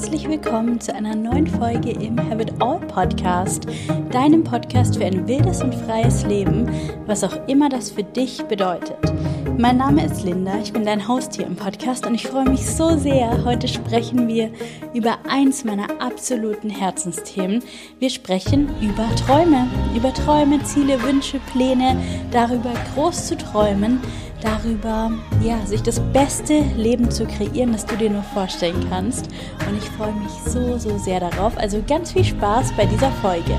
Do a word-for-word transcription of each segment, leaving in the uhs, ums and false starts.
herzlich willkommen zu einer neuen Folge im Have It All Podcast, deinem Podcast für ein wildes und freies Leben, was auch immer das für dich bedeutet. Mein Name ist Linda, ich bin dein Host hier im Podcast und ich freue mich so sehr. Heute sprechen wir über eins meiner absoluten Herzensthemen. Wir sprechen über Träume, über Träume, Ziele, Wünsche, Pläne, darüber groß zu träumen, darüber, ja, sich das beste Leben zu kreieren, das du dir nur vorstellen kannst. Und ich freue mich so, so sehr darauf. Also ganz viel Spaß bei dieser Folge.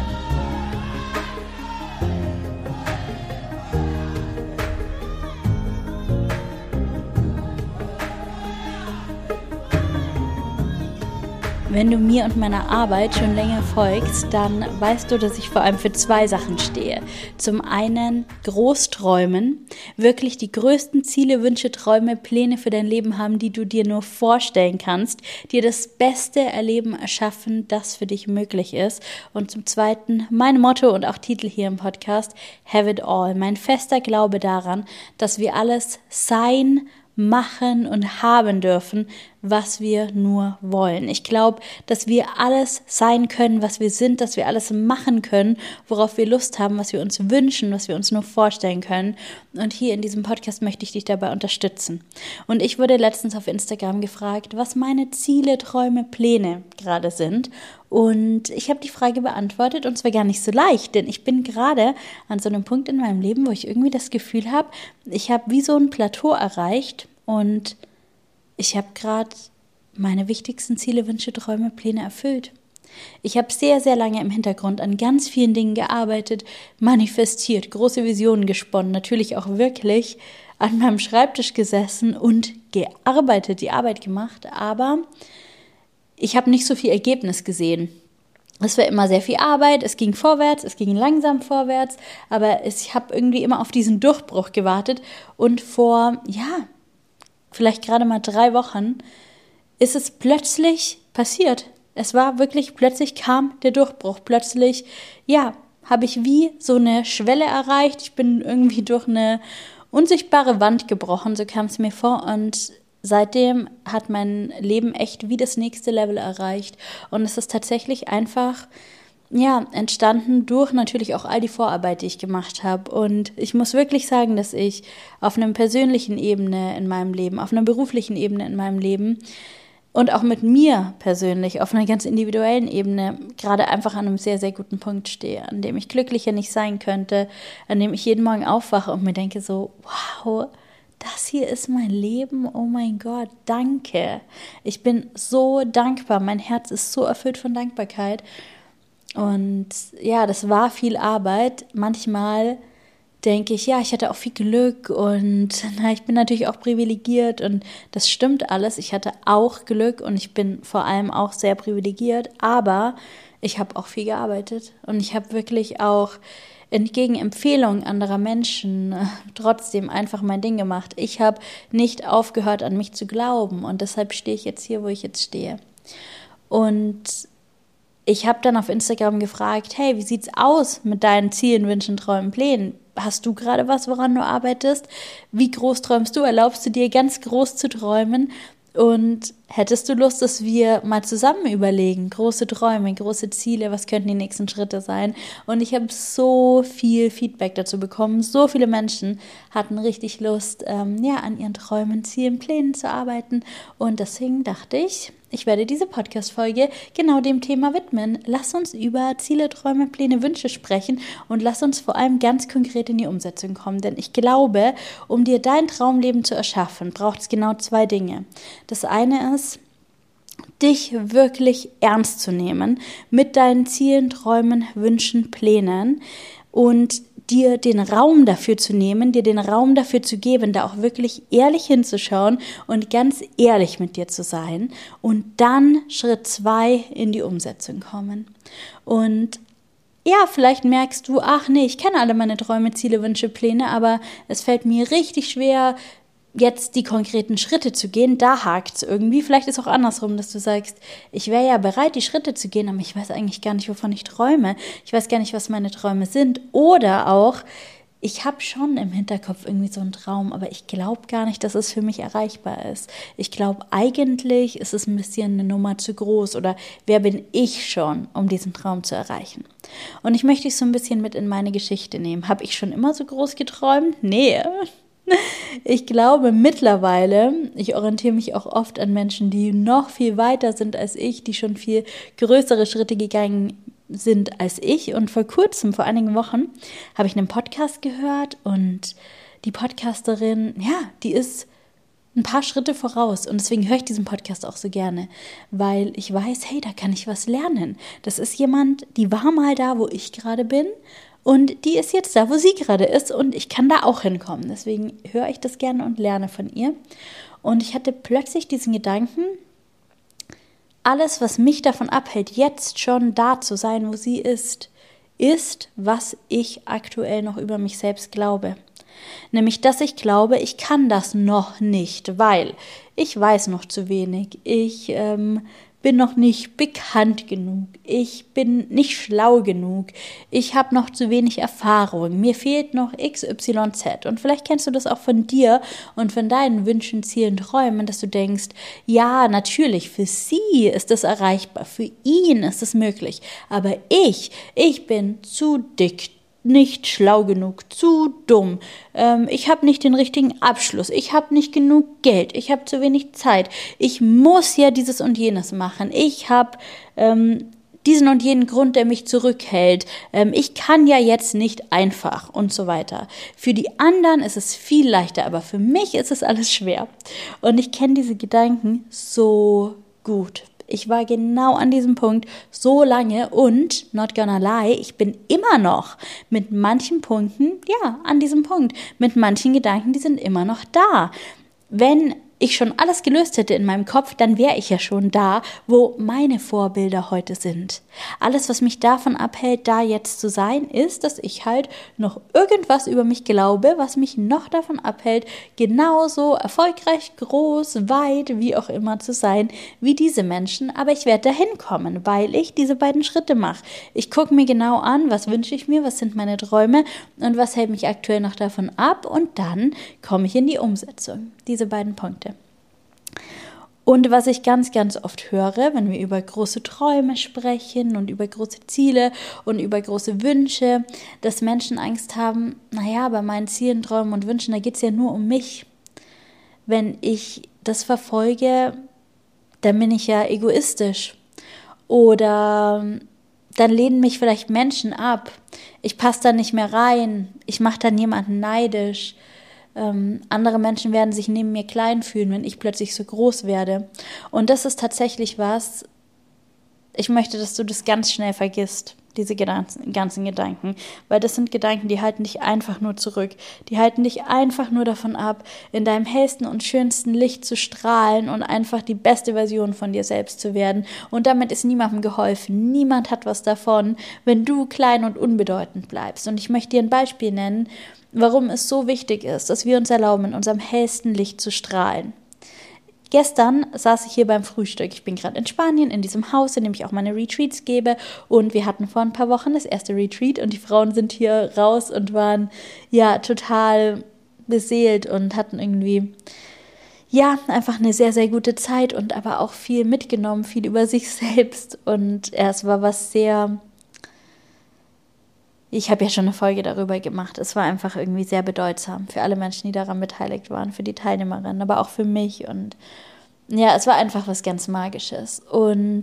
Wenn du mir und meiner Arbeit schon länger folgst, dann weißt du, dass ich vor allem für zwei Sachen stehe. Zum einen Großträumen, wirklich die größten Ziele, Wünsche, Träume, Pläne für dein Leben haben, die du dir nur vorstellen kannst, dir das beste Erleben erschaffen, das für dich möglich ist. Und zum zweiten mein Motto und auch Titel hier im Podcast, Have It All, mein fester Glaube daran, dass wir alles sein, machen und haben dürfen, was wir nur wollen. Ich glaube, dass wir alles sein können, was wir sind, dass wir alles machen können, worauf wir Lust haben, was wir uns wünschen, was wir uns nur vorstellen können. Und hier in diesem Podcast möchte ich dich dabei unterstützen. Und ich wurde letztens auf Instagram gefragt, was meine Ziele, Träume, Pläne gerade sind. Und ich habe die Frage beantwortet und zwar gar nicht so leicht, denn ich bin gerade an so einem Punkt in meinem Leben, wo ich irgendwie das Gefühl habe, ich habe wie so ein Plateau erreicht und ich habe gerade meine wichtigsten Ziele, Wünsche, Träume, Pläne erfüllt. Ich habe sehr, sehr lange im Hintergrund an ganz vielen Dingen gearbeitet, manifestiert, große Visionen gesponnen, natürlich auch wirklich an meinem Schreibtisch gesessen und gearbeitet, die Arbeit gemacht, aber ich habe nicht so viel Ergebnis gesehen. Es war immer sehr viel Arbeit, es ging vorwärts, es ging langsam vorwärts, aber ich habe irgendwie immer auf diesen Durchbruch gewartet und vor, ja, vielleicht gerade mal drei Wochen ist es plötzlich passiert. Es war wirklich, plötzlich kam der Durchbruch, plötzlich, ja, habe ich wie so eine Schwelle erreicht, ich bin irgendwie durch eine unsichtbare Wand gebrochen, so kam es mir vor und seitdem hat mein Leben echt wie das nächste Level erreicht und es ist tatsächlich einfach, ja, entstanden durch natürlich auch all die Vorarbeit, die ich gemacht habe und ich muss wirklich sagen, dass ich auf einer persönlichen Ebene in meinem Leben, auf einer beruflichen Ebene in meinem Leben und auch mit mir persönlich auf einer ganz individuellen Ebene gerade einfach an einem sehr, sehr guten Punkt stehe, an dem ich glücklicher nicht sein könnte, an dem ich jeden Morgen aufwache und mir denke so, wow, das hier ist mein Leben, oh mein Gott, danke. Ich bin so dankbar, mein Herz ist so erfüllt von Dankbarkeit. Und ja, das war viel Arbeit. Manchmal denke ich, ja, ich hatte auch viel Glück und na, ich bin natürlich auch privilegiert und das stimmt alles. Ich hatte auch Glück und ich bin vor allem auch sehr privilegiert, aber ich habe auch viel gearbeitet und ich habe wirklich auch entgegen Empfehlungen anderer Menschen äh, trotzdem einfach mein Ding gemacht. Ich habe nicht aufgehört, an mich zu glauben und deshalb stehe ich jetzt hier, wo ich jetzt stehe. Und ich habe dann auf Instagram gefragt, hey, wie sieht's aus mit deinen Zielen, Wünschen, Träumen, Plänen? Hast du gerade was, woran du arbeitest? Wie groß träumst du? Erlaubst du dir, ganz groß zu träumen? Und hättest du Lust, dass wir mal zusammen überlegen, große Träume, große Ziele, was könnten die nächsten Schritte sein? Und ich habe so viel Feedback dazu bekommen. So viele Menschen hatten richtig Lust, ähm, ja, an ihren Träumen, Zielen, Plänen zu arbeiten. Und deswegen dachte ich, ich werde diese Podcast-Folge genau dem Thema widmen. Lass uns über Ziele, Träume, Pläne, Wünsche sprechen und lass uns vor allem ganz konkret in die Umsetzung kommen. Denn ich glaube, um dir dein Traumleben zu erschaffen, braucht es genau zwei Dinge. Das eine ist, dich wirklich ernst zu nehmen mit deinen Zielen, Träumen, Wünschen, Plänen und dir den Raum dafür zu nehmen, dir den Raum dafür zu geben, da auch wirklich ehrlich hinzuschauen und ganz ehrlich mit dir zu sein und dann Schritt zwei in die Umsetzung kommen. Und ja, vielleicht merkst du, ach nee, ich kenne alle meine Träume, Ziele, Wünsche, Pläne, aber es fällt mir richtig schwer, jetzt die konkreten Schritte zu gehen, da hakt es irgendwie. Vielleicht ist es auch andersrum, dass du sagst, ich wäre ja bereit, die Schritte zu gehen, aber ich weiß eigentlich gar nicht, wovon ich träume. Ich weiß gar nicht, was meine Träume sind. Oder auch, ich habe schon im Hinterkopf irgendwie so einen Traum, aber ich glaube gar nicht, dass es für mich erreichbar ist. Ich glaube, eigentlich ist es ein bisschen eine Nummer zu groß oder wer bin ich schon, um diesen Traum zu erreichen? Und ich möchte dich so ein bisschen mit in meine Geschichte nehmen. Habe ich schon immer so groß geträumt? Nee. Ich glaube mittlerweile, ich orientiere mich auch oft an Menschen, die noch viel weiter sind als ich, die schon viel größere Schritte gegangen sind als ich. Und vor kurzem, vor einigen Wochen, habe ich einen Podcast gehört und die Podcasterin, ja, die ist ein paar Schritte voraus und deswegen höre ich diesen Podcast auch so gerne, weil ich weiß, hey, da kann ich was lernen. Das ist jemand, die war mal da, wo ich gerade bin und die ist jetzt da, wo sie gerade ist und ich kann da auch hinkommen. Deswegen höre ich das gerne und lerne von ihr. Und ich hatte plötzlich diesen Gedanken, alles, was mich davon abhält, jetzt schon da zu sein, wo sie ist, ist, was ich aktuell noch über mich selbst glaube. Nämlich, dass ich glaube, ich kann das noch nicht, weil ich weiß noch zu wenig. Ich ähm, bin noch nicht bekannt genug. Ich bin nicht schlau genug. Ich habe noch zu wenig Erfahrung. Mir fehlt noch X Y Z. Und vielleicht kennst du das auch von dir und von deinen Wünschen, Zielen, Träumen, dass du denkst, ja, natürlich, für sie ist das erreichbar. Für ihn ist es möglich. Aber ich, ich bin zu dick, nicht schlau genug, zu dumm, ähm, ich habe nicht den richtigen Abschluss, ich habe nicht genug Geld, ich habe zu wenig Zeit, ich muss ja dieses und jenes machen, ich habe ähm, diesen und jenen Grund, der mich zurückhält, ähm, ich kann ja jetzt nicht einfach und so weiter. Für die anderen ist es viel leichter, aber für mich ist es alles schwer. Und ich kenne diese Gedanken so gut. Ich war genau an diesem Punkt so lange und, not gonna lie, ich bin immer noch mit manchen Punkten, ja, an diesem Punkt, mit manchen Gedanken, die sind immer noch da. Wenn ich schon alles gelöst hätte in meinem Kopf, dann wäre ich ja schon da, wo meine Vorbilder heute sind. Alles, was mich davon abhält, da jetzt zu sein, ist, dass ich halt noch irgendwas über mich glaube, was mich noch davon abhält, genauso erfolgreich, groß, weit, wie auch immer zu sein, wie diese Menschen. Aber ich werde dahin kommen, weil ich diese beiden Schritte mache. Ich gucke mir genau an, was wünsche ich mir, was sind meine Träume und was hält mich aktuell noch davon ab und dann komme ich in die Umsetzung. Diese beiden Punkte. Und was ich ganz, ganz oft höre, wenn wir über große Träume sprechen und über große Ziele und über große Wünsche, dass Menschen Angst haben, naja, bei meinen Zielen, Träumen und Wünschen, da geht es ja nur um mich. Wenn ich das verfolge, dann bin ich ja egoistisch. Oder dann lehnen mich vielleicht Menschen ab. Ich passe da nicht mehr rein. Ich mache dann jemanden neidisch. Ähm, andere Menschen werden sich neben mir klein fühlen, wenn ich plötzlich so groß werde. Und das ist tatsächlich was, ich möchte, dass du das ganz schnell vergisst, diese ganzen, ganzen Gedanken. Weil das sind Gedanken, die halten dich einfach nur zurück. Die halten dich einfach nur davon ab, in deinem hellsten und schönsten Licht zu strahlen und einfach die beste Version von dir selbst zu werden. Und damit ist niemandem geholfen. Niemand hat was davon, wenn du klein und unbedeutend bleibst. Und ich möchte dir ein Beispiel nennen, warum es so wichtig ist, dass wir uns erlauben, in unserem hellsten Licht zu strahlen. Gestern saß ich hier beim Frühstück. Ich bin gerade in Spanien, in diesem Haus, in dem ich auch meine Retreats gebe. Und wir hatten vor ein paar Wochen das erste Retreat und die Frauen sind hier raus und waren ja total beseelt und hatten irgendwie ja einfach eine sehr, sehr gute Zeit und aber auch viel mitgenommen, viel über sich selbst. Und ja, es war was sehr... Ich habe ja schon eine Folge darüber gemacht. Es war einfach irgendwie sehr bedeutsam für alle Menschen, die daran beteiligt waren, für die Teilnehmerinnen, aber auch für mich. Und ja, es war einfach was ganz Magisches. Und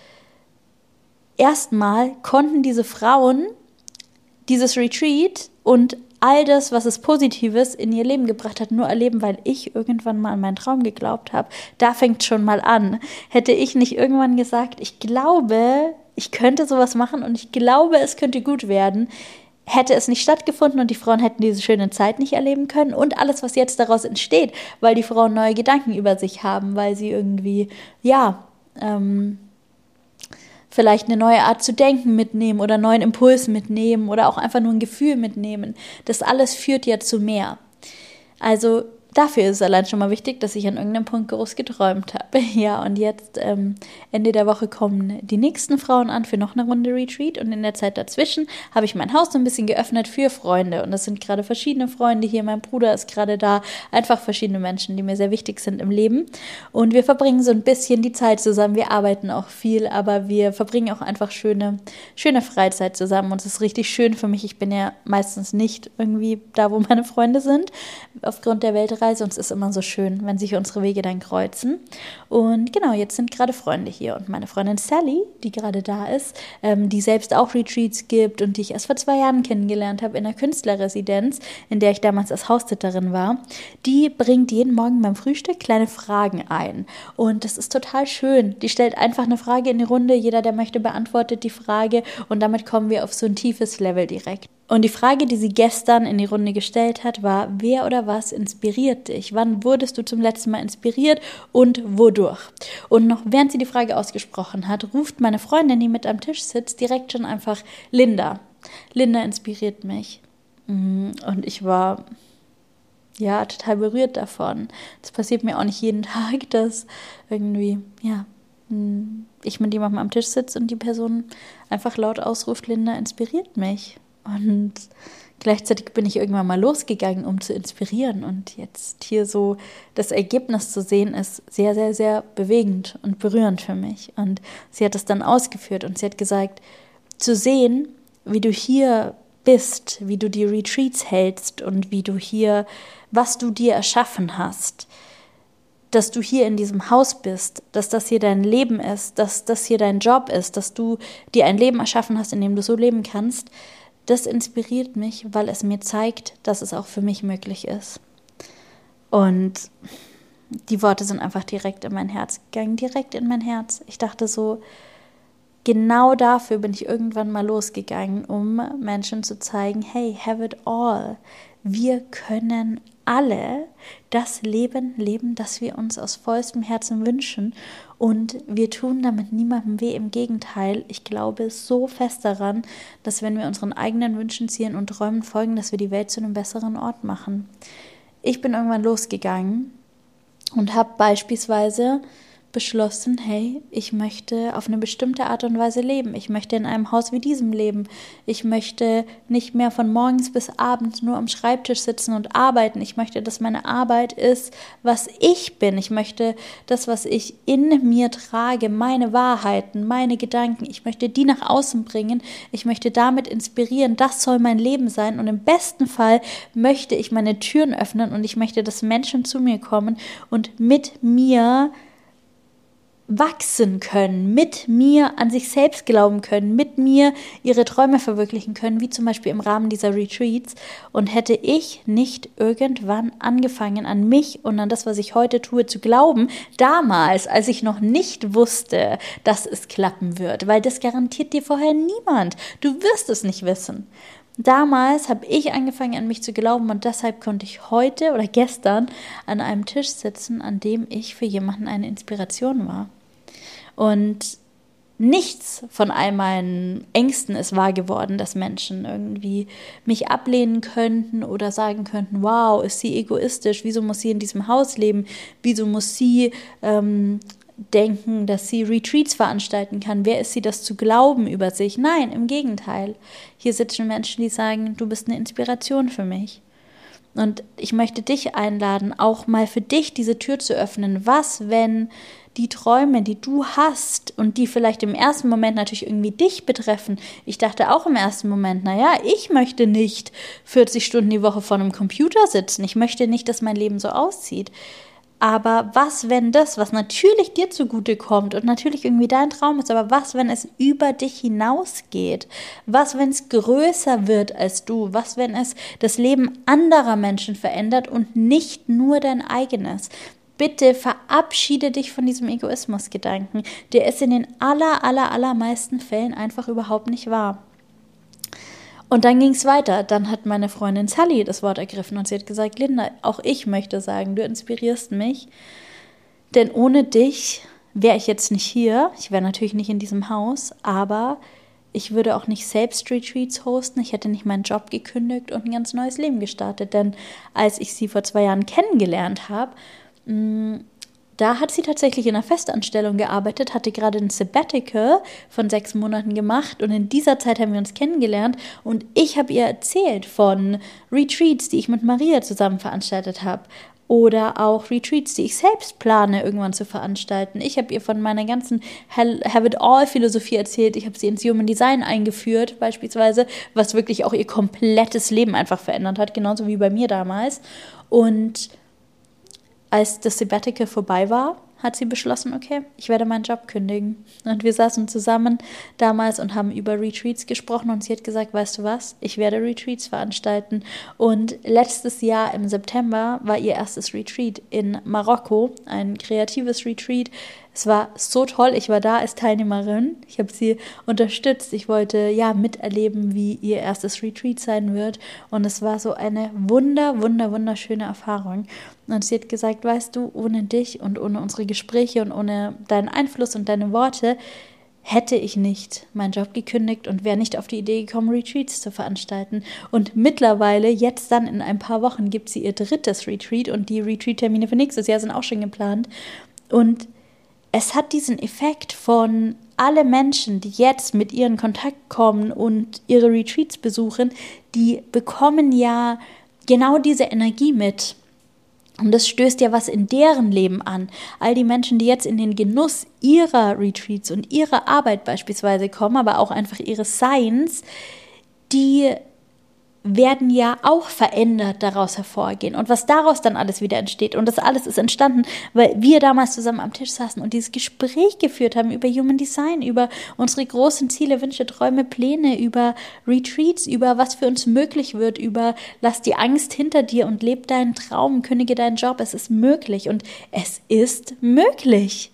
erstmal konnten diese Frauen dieses Retreat und all das, was es Positives in ihr Leben gebracht hat, nur erleben, weil ich irgendwann mal an meinen Traum geglaubt habe. Da fängt schon mal an. Hätte ich nicht irgendwann gesagt, ich glaube, ich könnte sowas machen und ich glaube, es könnte gut werden, hätte es nicht stattgefunden und die Frauen hätten diese schöne Zeit nicht erleben können und alles, was jetzt daraus entsteht, weil die Frauen neue Gedanken über sich haben, weil sie irgendwie, ja, ähm, vielleicht eine neue Art zu denken mitnehmen oder einen neuen Impuls mitnehmen oder auch einfach nur ein Gefühl mitnehmen. Das alles führt ja zu mehr. Also dafür ist es allein schon mal wichtig, dass ich an irgendeinem Punkt groß geträumt habe. Ja, und jetzt ähm, Ende der Woche kommen die nächsten Frauen an für noch eine Runde Retreat und in der Zeit dazwischen habe ich mein Haus so ein bisschen geöffnet für Freunde und das sind gerade verschiedene Freunde hier, mein Bruder ist gerade da, einfach verschiedene Menschen, die mir sehr wichtig sind im Leben und wir verbringen so ein bisschen die Zeit zusammen, wir arbeiten auch viel, aber wir verbringen auch einfach schöne, schöne Freizeit zusammen und es ist richtig schön für mich, ich bin ja meistens nicht irgendwie da, wo meine Freunde sind, aufgrund der Weltreise und es ist immer so schön, wenn sich unsere Wege dann kreuzen. Und genau, jetzt sind gerade Freunde hier und meine Freundin Sally, die gerade da ist, ähm, die selbst auch Retreats gibt und die ich erst vor zwei Jahren kennengelernt habe in einer Künstlerresidenz, in der ich damals als Haussitterin war, die bringt jeden Morgen beim Frühstück kleine Fragen ein. Und das ist total schön. Die stellt einfach eine Frage in die Runde, jeder, der möchte, beantwortet die Frage und damit kommen wir auf so ein tiefes Level direkt. Und die Frage, die sie gestern in die Runde gestellt hat, war, wer oder was inspiriert dich? Wann wurdest du zum letzten Mal inspiriert und wodurch? Und noch während sie die Frage ausgesprochen hat, ruft meine Freundin, die mit am Tisch sitzt, direkt schon einfach Linda. Linda inspiriert mich. Und ich war ja total berührt davon. Das passiert mir auch nicht jeden Tag, dass irgendwie, ja, ich mit jemandem am Tisch sitze und die Person einfach laut ausruft, Linda inspiriert mich. Und gleichzeitig bin ich irgendwann mal losgegangen, um zu inspirieren. Und jetzt hier so das Ergebnis zu sehen, ist sehr, sehr, sehr bewegend und berührend für mich. Und sie hat es dann ausgeführt und sie hat gesagt, zu sehen, wie du hier bist, wie du die Retreats hältst und wie du hier, was du dir erschaffen hast, dass du hier in diesem Haus bist, dass das hier dein Leben ist, dass das hier dein Job ist, dass du dir ein Leben erschaffen hast, in dem du so leben kannst, das inspiriert mich, weil es mir zeigt, dass es auch für mich möglich ist. Und die Worte sind einfach direkt in mein Herz gegangen, direkt in mein Herz. Ich dachte so, genau dafür bin ich irgendwann mal losgegangen, um Menschen zu zeigen, hey, have it all. Wir können alle das Leben leben, das wir uns aus vollstem Herzen wünschen. Und wir tun damit niemandem weh. Im Gegenteil, ich glaube so fest daran, dass wenn wir unseren eigenen Wünschen, Zielen und Träumen folgen, dass wir die Welt zu einem besseren Ort machen. Ich bin irgendwann losgegangen und habe beispielsweise beschlossen, hey, ich möchte auf eine bestimmte Art und Weise leben. Ich möchte in einem Haus wie diesem leben. Ich möchte nicht mehr von morgens bis abends nur am Schreibtisch sitzen und arbeiten. Ich möchte, dass meine Arbeit ist, was ich bin. Ich möchte das, was ich in mir trage, meine Wahrheiten, meine Gedanken, ich möchte die nach außen bringen. Ich möchte damit inspirieren. Das soll mein Leben sein. Und im besten Fall möchte ich meine Türen öffnen und ich möchte, dass Menschen zu mir kommen und mit mir wachsen können, mit mir an sich selbst glauben können, mit mir ihre Träume verwirklichen können, wie zum Beispiel im Rahmen dieser Retreats. Und hätte ich nicht irgendwann angefangen, an mich und an das, was ich heute tue, zu glauben, damals, als ich noch nicht wusste, dass es klappen wird, weil das garantiert dir vorher niemand. Du wirst es nicht wissen. Damals habe ich angefangen, an mich zu glauben und deshalb konnte ich heute oder gestern an einem Tisch sitzen, an dem ich für jemanden eine Inspiration war. Und nichts von all meinen Ängsten ist wahr geworden, dass Menschen irgendwie mich ablehnen könnten oder sagen könnten, wow, ist sie egoistisch, wieso muss sie in diesem Haus leben, wieso muss sie ähm, denken, dass sie Retreats veranstalten kann, wer ist sie, das zu glauben über sich? Nein, im Gegenteil. Hier sitzen Menschen, die sagen, du bist eine Inspiration für mich. Und ich möchte dich einladen, auch mal für dich diese Tür zu öffnen. Was, wenn die Träume, die du hast und die vielleicht im ersten Moment natürlich irgendwie dich betreffen. Ich dachte auch im ersten Moment, naja, ich möchte nicht vierzig Stunden die Woche vor einem Computer sitzen. Ich möchte nicht, dass mein Leben so aussieht. Aber was, wenn das, was natürlich dir zugute kommt und natürlich irgendwie dein Traum ist, aber was, wenn es über dich hinausgeht? Was, wenn es größer wird als du? Was, wenn es das Leben anderer Menschen verändert und nicht nur dein eigenes? Bitte verabschiede dich von diesem Egoismus-Gedanken. Der ist in den aller, aller, allermeisten Fällen einfach überhaupt nicht wahr. Und dann ging es weiter. Dann hat meine Freundin Sally das Wort ergriffen und sie hat gesagt, Linda, auch ich möchte sagen, du inspirierst mich, denn ohne dich wäre ich jetzt nicht hier. Ich wäre natürlich nicht in diesem Haus, aber ich würde auch nicht selbst Retreats hosten. Ich hätte nicht meinen Job gekündigt und ein ganz neues Leben gestartet. Denn als ich sie vor zwei Jahren kennengelernt habe, mh, da hat sie tatsächlich in einer Festanstellung gearbeitet, hatte gerade ein Sabbatical von sechs Monaten gemacht und in dieser Zeit haben wir uns kennengelernt und ich habe ihr erzählt von Retreats, die ich mit Maria zusammen veranstaltet habe oder auch Retreats, die ich selbst plane, irgendwann zu veranstalten. Ich habe ihr von meiner ganzen Have-it-all-Philosophie erzählt. Ich habe sie ins Human Design eingeführt, beispielsweise, was wirklich auch ihr komplettes Leben einfach verändert hat, genauso wie bei mir damals. Und als das Sabbatical vorbei war, hat sie beschlossen, okay, ich werde meinen Job kündigen. Und wir saßen zusammen damals und haben über Retreats gesprochen und sie hat gesagt, weißt du was, ich werde Retreats veranstalten. Und letztes Jahr im September war ihr erstes Retreat in Marokko, ein kreatives Retreat. Es war so toll, ich war da als Teilnehmerin, ich habe sie unterstützt, ich wollte ja miterleben, wie ihr erstes Retreat sein wird und es war so eine wunder, wunder, wunderschöne Erfahrung und sie hat gesagt, weißt du, ohne dich und ohne unsere Gespräche und ohne deinen Einfluss und deine Worte hätte ich nicht meinen Job gekündigt und wäre nicht auf die Idee gekommen, Retreats zu veranstalten. Und mittlerweile, jetzt dann in ein paar Wochen, gibt sie ihr drittes Retreat und die Retreat-Termine für nächstes Jahr sind auch schon geplant und es hat diesen Effekt von alle Menschen, die jetzt mit ihr in Kontakt kommen und ihre Retreats besuchen, die bekommen ja genau diese Energie mit. Und das stößt ja was in deren Leben an. All die Menschen, die jetzt in den Genuss ihrer Retreats und ihrer Arbeit beispielsweise kommen, aber auch einfach ihres Seins, die werden ja auch verändert daraus hervorgehen. Und was daraus dann alles wieder entsteht. Und das alles ist entstanden, weil wir damals zusammen am Tisch saßen und dieses Gespräch geführt haben über Human Design, über unsere großen Ziele, Wünsche, Träume, Pläne, über Retreats, über was für uns möglich wird, über lass die Angst hinter dir und leb deinen Traum, kündige deinen Job. Es ist möglich und es ist möglich.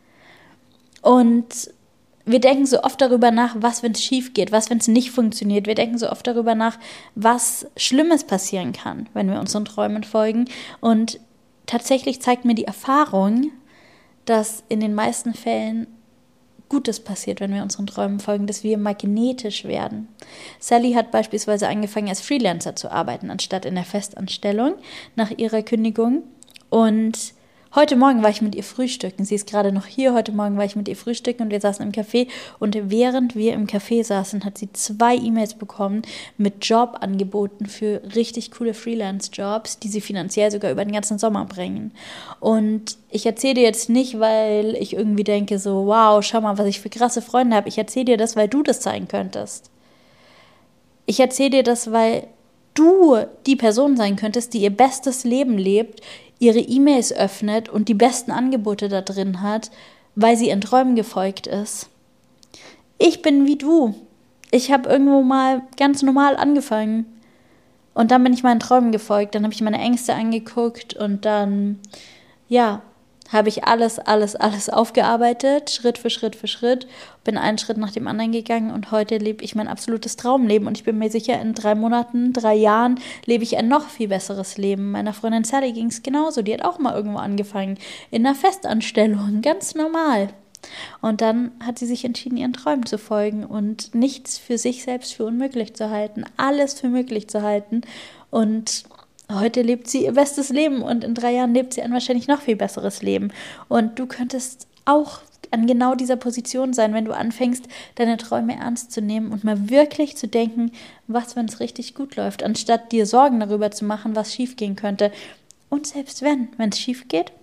Und wir denken so oft darüber nach, was, wenn es schief geht, was, wenn es nicht funktioniert. Wir denken so oft darüber nach, was Schlimmes passieren kann, wenn wir unseren Träumen folgen. Und tatsächlich zeigt mir die Erfahrung, dass in den meisten Fällen Gutes passiert, wenn wir unseren Träumen folgen, dass wir magnetisch werden. Sally hat beispielsweise angefangen, als Freelancer zu arbeiten, anstatt in der Festanstellung nach ihrer Kündigung. Und heute Morgen war ich mit ihr frühstücken. Sie ist gerade noch hier. Heute Morgen war ich mit ihr frühstücken und wir saßen im Café. Und während wir im Café saßen, hat sie zwei E-Mails bekommen mit Jobangeboten für richtig coole Freelance-Jobs, die sie finanziell sogar über den ganzen Sommer bringen. Und ich erzähle dir jetzt nicht, weil ich irgendwie denke so, wow, schau mal, was ich für krasse Freunde habe. Ich erzähle dir das, weil du das sein könntest. Ich erzähle dir das, weil du die Person sein könntest, die ihr bestes Leben lebt, ihre E-Mails öffnet und die besten Angebote da drin hat, weil sie ihren Träumen gefolgt ist. Ich bin wie du. Ich habe irgendwo mal ganz normal angefangen und dann bin ich meinen Träumen gefolgt. Dann habe ich meine Ängste angeguckt und dann, ja, habe ich alles, alles, alles aufgearbeitet, Schritt für Schritt für Schritt, bin einen Schritt nach dem anderen gegangen und heute lebe ich mein absolutes Traumleben und ich bin mir sicher, in drei Monaten, drei Jahren lebe ich ein noch viel besseres Leben. Meiner Freundin Sally ging es genauso, die hat auch mal irgendwo angefangen, in einer Festanstellung, ganz normal. Und dann hat sie sich entschieden, ihren Träumen zu folgen und nichts für sich selbst für unmöglich zu halten, alles für möglich zu halten und heute lebt sie ihr bestes Leben und in drei Jahren lebt sie ein wahrscheinlich noch viel besseres Leben. Und du könntest auch an genau dieser Position sein, wenn du anfängst, deine Träume ernst zu nehmen und mal wirklich zu denken, was, wenn es richtig gut läuft, anstatt dir Sorgen darüber zu machen, was schiefgehen könnte. Und selbst wenn, wenn es schief geht.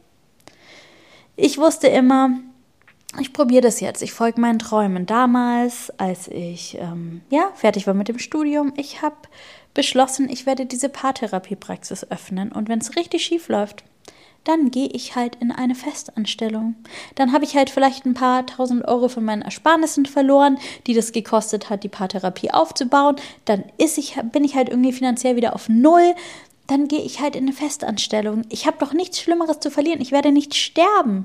Ich wusste immer, ich probiere das jetzt, ich folge meinen Träumen. Damals, als ich ähm, ja, fertig war mit dem Studium, ich habe beschlossen, ich werde diese Paartherapiepraxis öffnen und wenn es richtig schief läuft, dann gehe ich halt in eine Festanstellung. Dann habe ich halt vielleicht ein paar tausend Euro von meinen Ersparnissen verloren, die das gekostet hat, die Paartherapie aufzubauen. Dann ist ich, bin ich halt irgendwie finanziell wieder auf Null. Dann gehe ich halt in eine Festanstellung. Ich habe doch nichts Schlimmeres zu verlieren. Ich werde nicht sterben.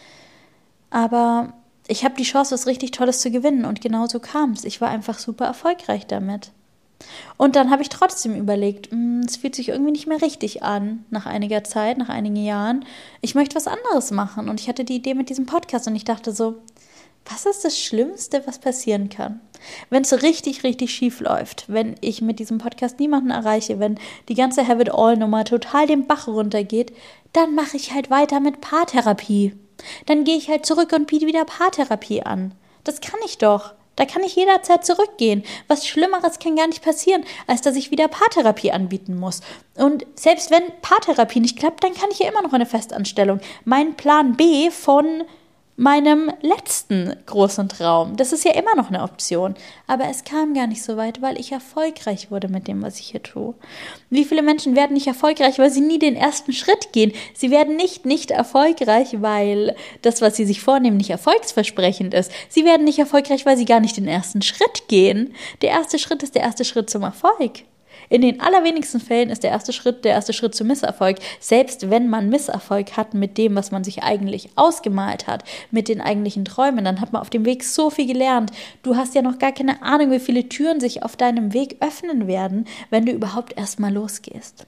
Aber ich habe die Chance, was richtig Tolles zu gewinnen und genau so kam es. Ich war einfach super erfolgreich damit. Und dann habe ich trotzdem überlegt, es fühlt sich irgendwie nicht mehr richtig an, nach einiger Zeit, nach einigen Jahren. Ich möchte was anderes machen und ich hatte die Idee mit diesem Podcast und ich dachte so, Was ist das Schlimmste, was passieren kann? Wenn es so richtig, richtig schief läuft, wenn ich mit diesem Podcast niemanden erreiche, wenn die ganze Have-it-all-Nummer total den Bach runtergeht, dann mache ich halt weiter mit Paartherapie. Dann gehe ich halt zurück und biete wieder Paartherapie an. Das kann ich doch. Da kann ich jederzeit zurückgehen. Was Schlimmeres kann gar nicht passieren, als dass ich wieder Paartherapie anbieten muss. Und selbst wenn Paartherapie nicht klappt, dann kann ich ja immer noch eine Festanstellung. Mein Plan B von meinem letzten großen Traum. Das ist ja immer noch eine Option. Aber es kam gar nicht so weit, weil ich erfolgreich wurde mit dem, was ich hier tue. Wie viele Menschen werden nicht erfolgreich, weil sie nie den ersten Schritt gehen? Sie werden nicht nicht erfolgreich, weil das, was sie sich vornehmen, nicht erfolgsversprechend ist. Sie werden nicht erfolgreich, weil sie gar nicht den ersten Schritt gehen. Der erste Schritt ist der erste Schritt zum Erfolg. In den allerwenigsten Fällen ist der erste Schritt der erste Schritt zum Misserfolg. Selbst wenn man Misserfolg hat mit dem, was man sich eigentlich ausgemalt hat, mit den eigentlichen Träumen, dann hat man auf dem Weg so viel gelernt. Du hast ja noch gar keine Ahnung, wie viele Türen sich auf deinem Weg öffnen werden, wenn du überhaupt erstmal losgehst.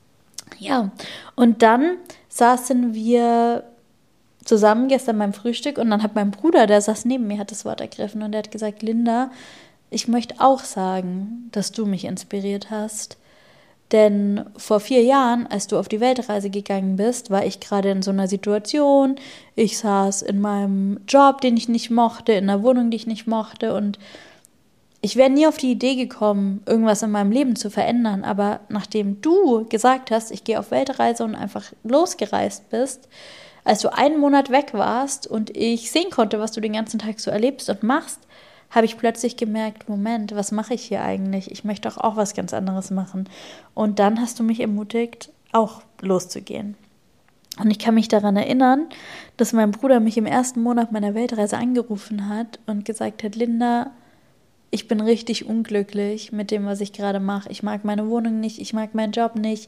Ja, und dann saßen wir zusammen gestern beim Frühstück und dann hat mein Bruder, der saß neben mir, hat das Wort ergriffen und der hat gesagt, Linda, ich möchte auch sagen, dass du mich inspiriert hast, denn vor vier Jahren, als du auf die Weltreise gegangen bist, war ich gerade in so einer Situation, ich saß in meinem Job, den ich nicht mochte, in einer Wohnung, die ich nicht mochte und ich wäre nie auf die Idee gekommen, irgendwas in meinem Leben zu verändern, aber nachdem du gesagt hast, ich gehe auf Weltreise und einfach losgereist bist, als du einen Monat weg warst und ich sehen konnte, was du den ganzen Tag so erlebst und machst, habe ich plötzlich gemerkt, Moment, was mache ich hier eigentlich? Ich möchte doch auch was ganz anderes machen. Und dann hast du mich ermutigt, auch loszugehen. Und ich kann mich daran erinnern, dass mein Bruder mich im ersten Monat meiner Weltreise angerufen hat und gesagt hat, Linda, ich bin richtig unglücklich mit dem, was ich gerade mache. Ich mag meine Wohnung nicht, ich mag meinen Job nicht.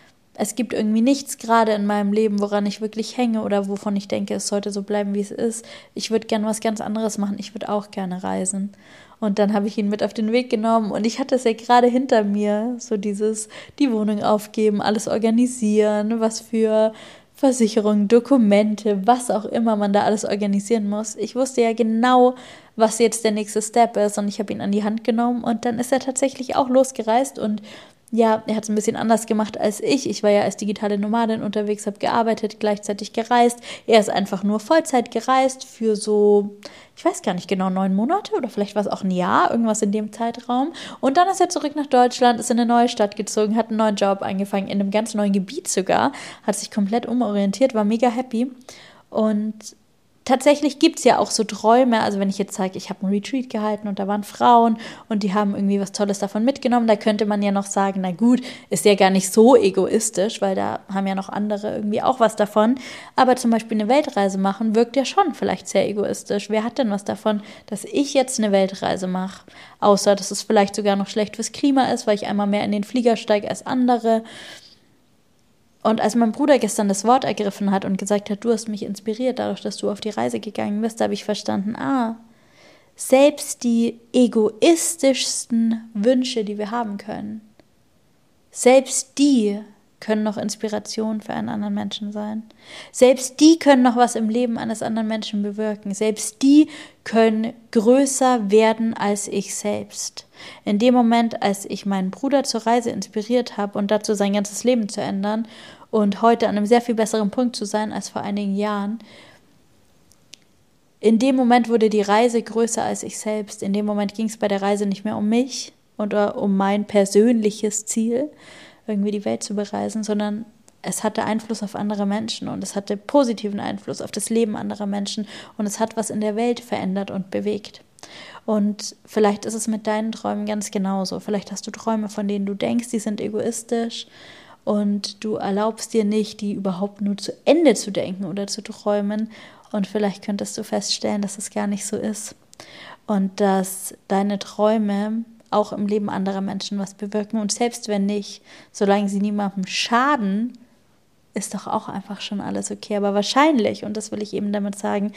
Es gibt irgendwie nichts gerade in meinem Leben, woran ich wirklich hänge oder wovon ich denke, es sollte so bleiben, wie es ist. Ich würde gerne was ganz anderes machen. Ich würde auch gerne reisen. Und dann habe ich ihn mit auf den Weg genommen und ich hatte es ja gerade hinter mir, so dieses, die Wohnung aufgeben, alles organisieren, was für Versicherungen, Dokumente, was auch immer man da alles organisieren muss. Ich wusste ja genau, was jetzt der nächste Step ist und ich habe ihn an die Hand genommen und dann ist er tatsächlich auch losgereist und ja, er hat es ein bisschen anders gemacht als ich. Ich war ja als digitale Nomadin unterwegs, habe gearbeitet, gleichzeitig gereist. Er ist einfach nur Vollzeit gereist für so, ich weiß gar nicht genau, neun Monate oder vielleicht war es auch ein Jahr, irgendwas in dem Zeitraum. Und dann ist er zurück nach Deutschland, ist in eine neue Stadt gezogen, hat einen neuen Job angefangen, in einem ganz neuen Gebiet sogar, hat sich komplett umorientiert, war mega happy. Und tatsächlich gibt es ja auch so Träume, also wenn ich jetzt sage, ich habe einen Retreat gehalten und da waren Frauen und die haben irgendwie was Tolles davon mitgenommen, da könnte man ja noch sagen, na gut, ist ja gar nicht so egoistisch, weil da haben ja noch andere irgendwie auch was davon, aber zum Beispiel eine Weltreise machen wirkt ja schon vielleicht sehr egoistisch. Wer hat denn was davon, dass ich jetzt eine Weltreise mache? Außer, dass es vielleicht sogar noch schlecht fürs Klima ist, weil ich einmal mehr in den Flieger steige als andere. Und als mein Bruder gestern das Wort ergriffen hat und gesagt hat, du hast mich inspiriert, dadurch, dass du auf die Reise gegangen bist, da habe ich verstanden, ah, selbst die egoistischsten Wünsche, die wir haben können, selbst die können noch Inspiration für einen anderen Menschen sein. Selbst die können noch was im Leben eines anderen Menschen bewirken. Selbst die können größer werden als ich selbst. In dem Moment, als ich meinen Bruder zur Reise inspiriert habe und dazu sein ganzes Leben zu ändern und heute an einem sehr viel besseren Punkt zu sein als vor einigen Jahren, in dem Moment wurde die Reise größer als ich selbst. In dem Moment ging es bei der Reise nicht mehr um mich oder um mein persönliches Ziel, irgendwie die Welt zu bereisen, sondern es hatte Einfluss auf andere Menschen und es hatte positiven Einfluss auf das Leben anderer Menschen und es hat was in der Welt verändert und bewegt. Und vielleicht ist es mit deinen Träumen ganz genauso. Vielleicht hast du Träume, von denen du denkst, die sind egoistisch und du erlaubst dir nicht, die überhaupt nur zu Ende zu denken oder zu träumen. Und vielleicht könntest du feststellen, dass es gar nicht so ist und dass deine Träume auch im Leben anderer Menschen was bewirken. Und selbst wenn nicht, solange sie niemandem schaden, ist doch auch einfach schon alles okay. Aber wahrscheinlich, und das will ich eben damit sagen,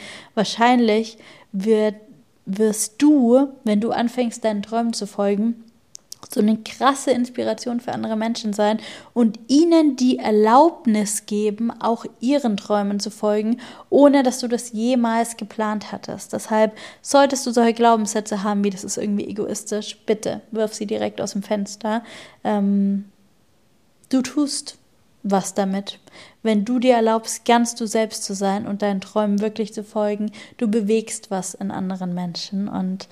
wahrscheinlich wird, wirst du, wenn du anfängst, deinen Träumen zu folgen so eine krasse Inspiration für andere Menschen sein und ihnen die Erlaubnis geben, auch ihren Träumen zu folgen, ohne dass du das jemals geplant hattest. Deshalb solltest du solche Glaubenssätze haben, wie das ist irgendwie egoistisch, bitte wirf sie direkt aus dem Fenster. Ähm, du tust was damit. Wenn du dir erlaubst, ganz du selbst zu sein und deinen Träumen wirklich zu folgen, du bewegst was in anderen Menschen. Und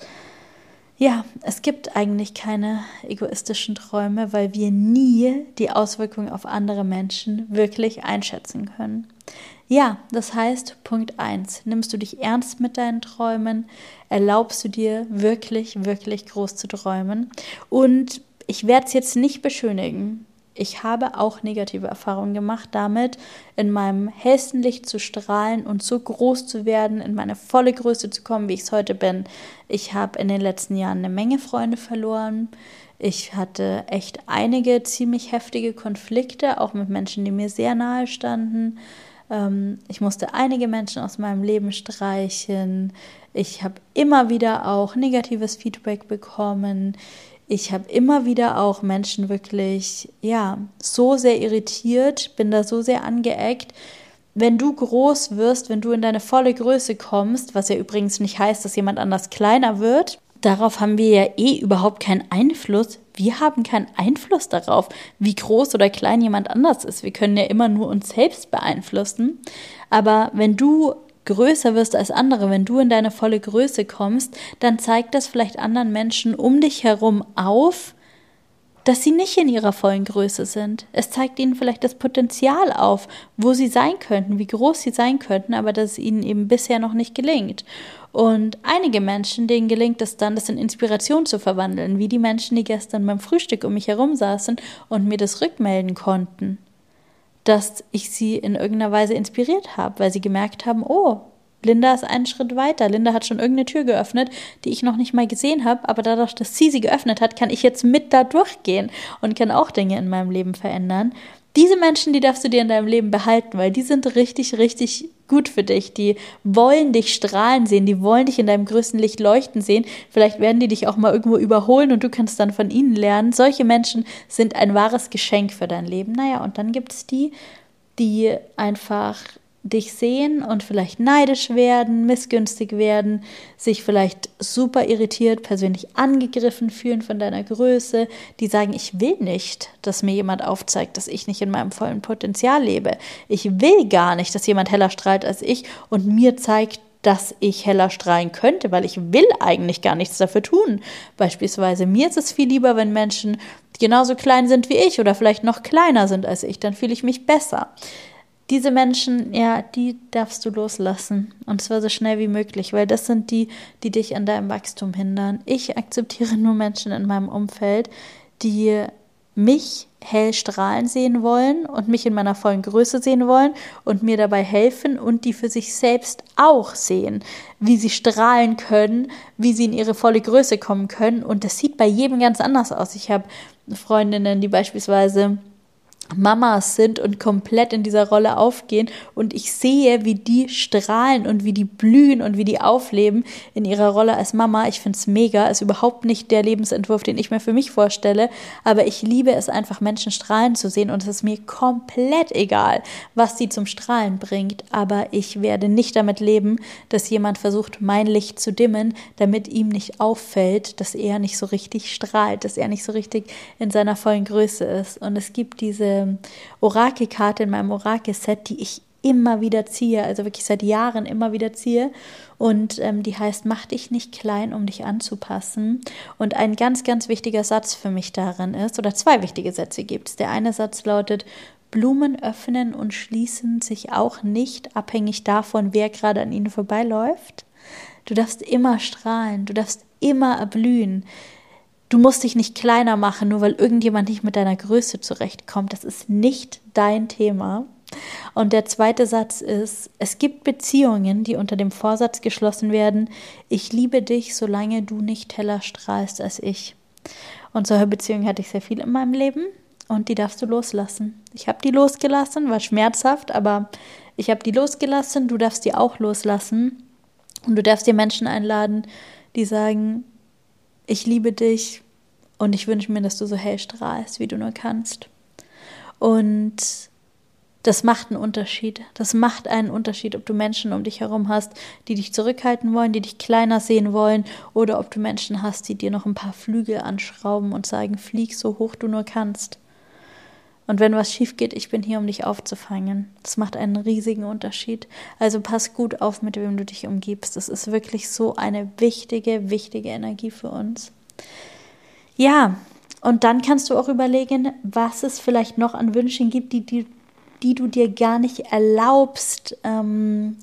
ja, es gibt eigentlich keine egoistischen Träume, weil wir nie die Auswirkungen auf andere Menschen wirklich einschätzen können. Ja, das heißt, Punkt eins, nimmst du dich ernst mit deinen Träumen, erlaubst du dir wirklich, wirklich groß zu träumen. Und ich werde es jetzt nicht beschönigen. Ich habe auch negative Erfahrungen gemacht damit, in meinem hellsten Licht zu strahlen und so groß zu werden, in meine volle Größe zu kommen, wie ich es heute bin. Ich habe in den letzten Jahren eine Menge Freunde verloren. Ich hatte echt einige ziemlich heftige Konflikte, auch mit Menschen, die mir sehr nahe standen. Ähm, ich musste einige Menschen aus meinem Leben streichen. Ich habe immer wieder auch negatives Feedback bekommen. Ich habe immer wieder auch Menschen wirklich, ja, so sehr irritiert, bin da so sehr angeeckt. Wenn du groß wirst, wenn du in deine volle Größe kommst, was ja übrigens nicht heißt, dass jemand anders kleiner wird, darauf haben wir ja eh überhaupt keinen Einfluss. Wir haben keinen Einfluss darauf, wie groß oder klein jemand anders ist. Wir können ja immer nur uns selbst beeinflussen. Aber wenn du größer wirst als andere, wenn du in deine volle Größe kommst, dann zeigt das vielleicht anderen Menschen um dich herum auf, dass sie nicht in ihrer vollen Größe sind. Es zeigt ihnen vielleicht das Potenzial auf, wo sie sein könnten, wie groß sie sein könnten, aber dass es ihnen eben bisher noch nicht gelingt. Und einige Menschen, denen gelingt es dann, das in Inspiration zu verwandeln, wie die Menschen, die gestern beim Frühstück um mich herum saßen und mir das rückmelden konnten, dass ich sie in irgendeiner Weise inspiriert habe, weil sie gemerkt haben, oh, Linda ist einen Schritt weiter. Linda hat schon irgendeine Tür geöffnet, die ich noch nicht mal gesehen habe, aber dadurch, dass sie sie geöffnet hat, kann ich jetzt mit da durchgehen und kann auch Dinge in meinem Leben verändern. Diese Menschen, die darfst du dir in deinem Leben behalten, weil die sind richtig, richtig gut für dich. Die wollen dich strahlen sehen, die wollen dich in deinem größten Licht leuchten sehen. Vielleicht werden die dich auch mal irgendwo überholen und du kannst dann von ihnen lernen. Solche Menschen sind ein wahres Geschenk für dein Leben. Naja, und dann gibt es die, die einfach dich sehen und vielleicht neidisch werden, missgünstig werden, sich vielleicht super irritiert, persönlich angegriffen fühlen von deiner Größe, die sagen, ich will nicht, dass mir jemand aufzeigt, dass ich nicht in meinem vollen Potenzial lebe. Ich will gar nicht, dass jemand heller strahlt als ich und mir zeigt, dass ich heller strahlen könnte, weil ich will eigentlich gar nichts dafür tun. Beispielsweise mir ist es viel lieber, wenn Menschen genauso klein sind wie ich oder vielleicht noch kleiner sind als ich, dann fühle ich mich besser. Diese Menschen, ja, die darfst du loslassen und zwar so schnell wie möglich, weil das sind die, die dich an deinem Wachstum hindern. Ich akzeptiere nur Menschen in meinem Umfeld, die mich hell strahlen sehen wollen und mich in meiner vollen Größe sehen wollen und mir dabei helfen und die für sich selbst auch sehen, wie sie strahlen können, wie sie in ihre volle Größe kommen können und das sieht bei jedem ganz anders aus. Ich habe Freundinnen, die beispielsweise Mamas sind und komplett in dieser Rolle aufgehen und ich sehe, wie die strahlen und wie die blühen und wie die aufleben in ihrer Rolle als Mama. Ich finde es mega, ist überhaupt nicht der Lebensentwurf, den ich mir für mich vorstelle, aber ich liebe es einfach, Menschen strahlen zu sehen und es ist mir komplett egal, was sie zum Strahlen bringt, aber ich werde nicht damit leben, dass jemand versucht, mein Licht zu dimmen, damit ihm nicht auffällt, dass er nicht so richtig strahlt, dass er nicht so richtig in seiner vollen Größe ist. Und es gibt diese Orakelkarte in meinem Orakelset, die ich immer wieder ziehe, also wirklich seit Jahren immer wieder ziehe und ähm, die heißt, mach dich nicht klein, um dich anzupassen und ein ganz, ganz wichtiger Satz für mich darin ist, oder zwei wichtige Sätze gibt es. Der eine Satz lautet, Blumen öffnen und schließen sich auch nicht abhängig davon, wer gerade an ihnen vorbeiläuft. Du darfst immer strahlen, du darfst immer erblühen. Du musst dich nicht kleiner machen, nur weil irgendjemand nicht mit deiner Größe zurechtkommt. Das ist nicht dein Thema. Und der zweite Satz ist, es gibt Beziehungen, die unter dem Vorsatz geschlossen werden, ich liebe dich, solange du nicht heller strahlst als ich. Und solche Beziehungen hatte ich sehr viel in meinem Leben und die darfst du loslassen. Ich habe die losgelassen, war schmerzhaft, aber ich habe die losgelassen, du darfst die auch loslassen. Und du darfst dir Menschen einladen, die sagen, ich liebe dich Und ich wünsche mir, dass du so hell strahlst, wie du nur kannst. Und das macht einen Unterschied. Das macht einen Unterschied, ob du Menschen um dich herum hast, die dich zurückhalten wollen, die dich kleiner sehen wollen, oder ob du Menschen hast, die dir noch ein paar Flügel anschrauben und sagen, flieg so hoch du nur kannst. Und wenn was schief geht, ich bin hier, um dich aufzufangen. Das macht einen riesigen Unterschied. Also pass gut auf, mit wem du dich umgibst. Das ist wirklich so eine wichtige, wichtige Energie für uns. Ja, und dann kannst du auch überlegen, was es vielleicht noch an Wünschen gibt, die, die, die du dir gar nicht erlaubst, ähm,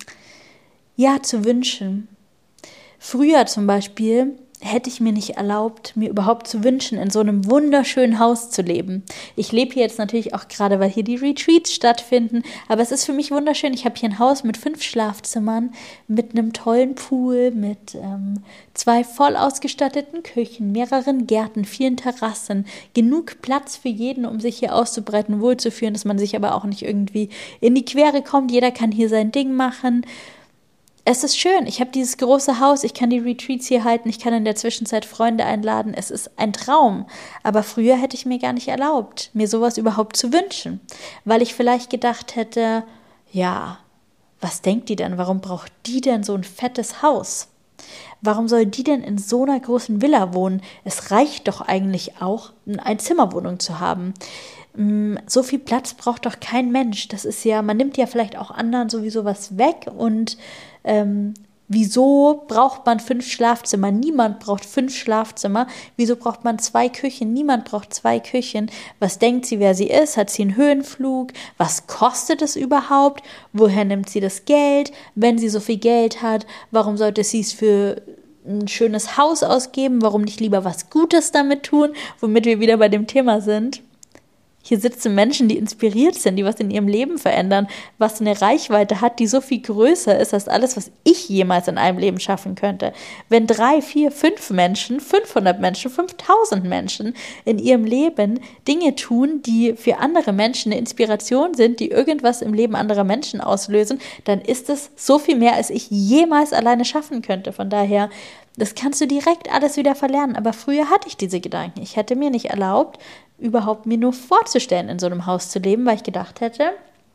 ja, zu wünschen. Früher zum Beispiel hätte ich mir nicht erlaubt, mir überhaupt zu wünschen, in so einem wunderschönen Haus zu leben. Ich lebe hier jetzt natürlich auch gerade, weil hier die Retreats stattfinden, aber es ist für mich wunderschön. Ich habe hier ein Haus mit fünf Schlafzimmern, mit einem tollen Pool, mit ähm, zwei voll ausgestatteten Küchen, mehreren Gärten, vielen Terrassen, genug Platz für jeden, um sich hier auszubreiten, wohlzufühlen, dass man sich aber auch nicht irgendwie in die Quere kommt. Jeder kann hier sein Ding machen. Es ist schön, ich habe dieses große Haus, ich kann die Retreats hier halten, ich kann in der Zwischenzeit Freunde einladen, es ist ein Traum. Aber früher hätte ich mir gar nicht erlaubt, mir sowas überhaupt zu wünschen, weil ich vielleicht gedacht hätte, ja, was denkt die denn, warum braucht die denn so ein fettes Haus? Warum soll die denn in so einer großen Villa wohnen? Es reicht doch eigentlich auch, eine Einzimmerwohnung zu haben. So viel Platz braucht doch kein Mensch. Das ist ja, man nimmt ja vielleicht auch anderen sowieso was weg und ähm, wieso braucht man fünf Schlafzimmer? Niemand braucht fünf Schlafzimmer. Wieso braucht man zwei Küchen? Niemand braucht zwei Küchen. Was denkt sie, wer sie ist? Hat sie einen Höhenflug? Was kostet es überhaupt? Woher nimmt sie das Geld? Wenn sie so viel Geld hat, warum sollte sie es für ein schönes Haus ausgeben? Warum nicht lieber was Gutes damit tun? Womit wir wieder bei dem Thema sind. Hier sitzen Menschen, die inspiriert sind, die was in ihrem Leben verändern, was eine Reichweite hat, die so viel größer ist als alles, was ich jemals in einem Leben schaffen könnte. Wenn drei, vier, fünf Menschen, fünfhundert Menschen, fünftausend Menschen in ihrem Leben Dinge tun, die für andere Menschen eine Inspiration sind, die irgendwas im Leben anderer Menschen auslösen, dann ist es so viel mehr, als ich jemals alleine schaffen könnte. Von daher, das kannst du direkt alles wieder verlernen. Aber früher hatte ich diese Gedanken. Ich hätte mir nicht erlaubt, überhaupt mir nur vorzustellen, in so einem Haus zu leben, weil ich gedacht hätte,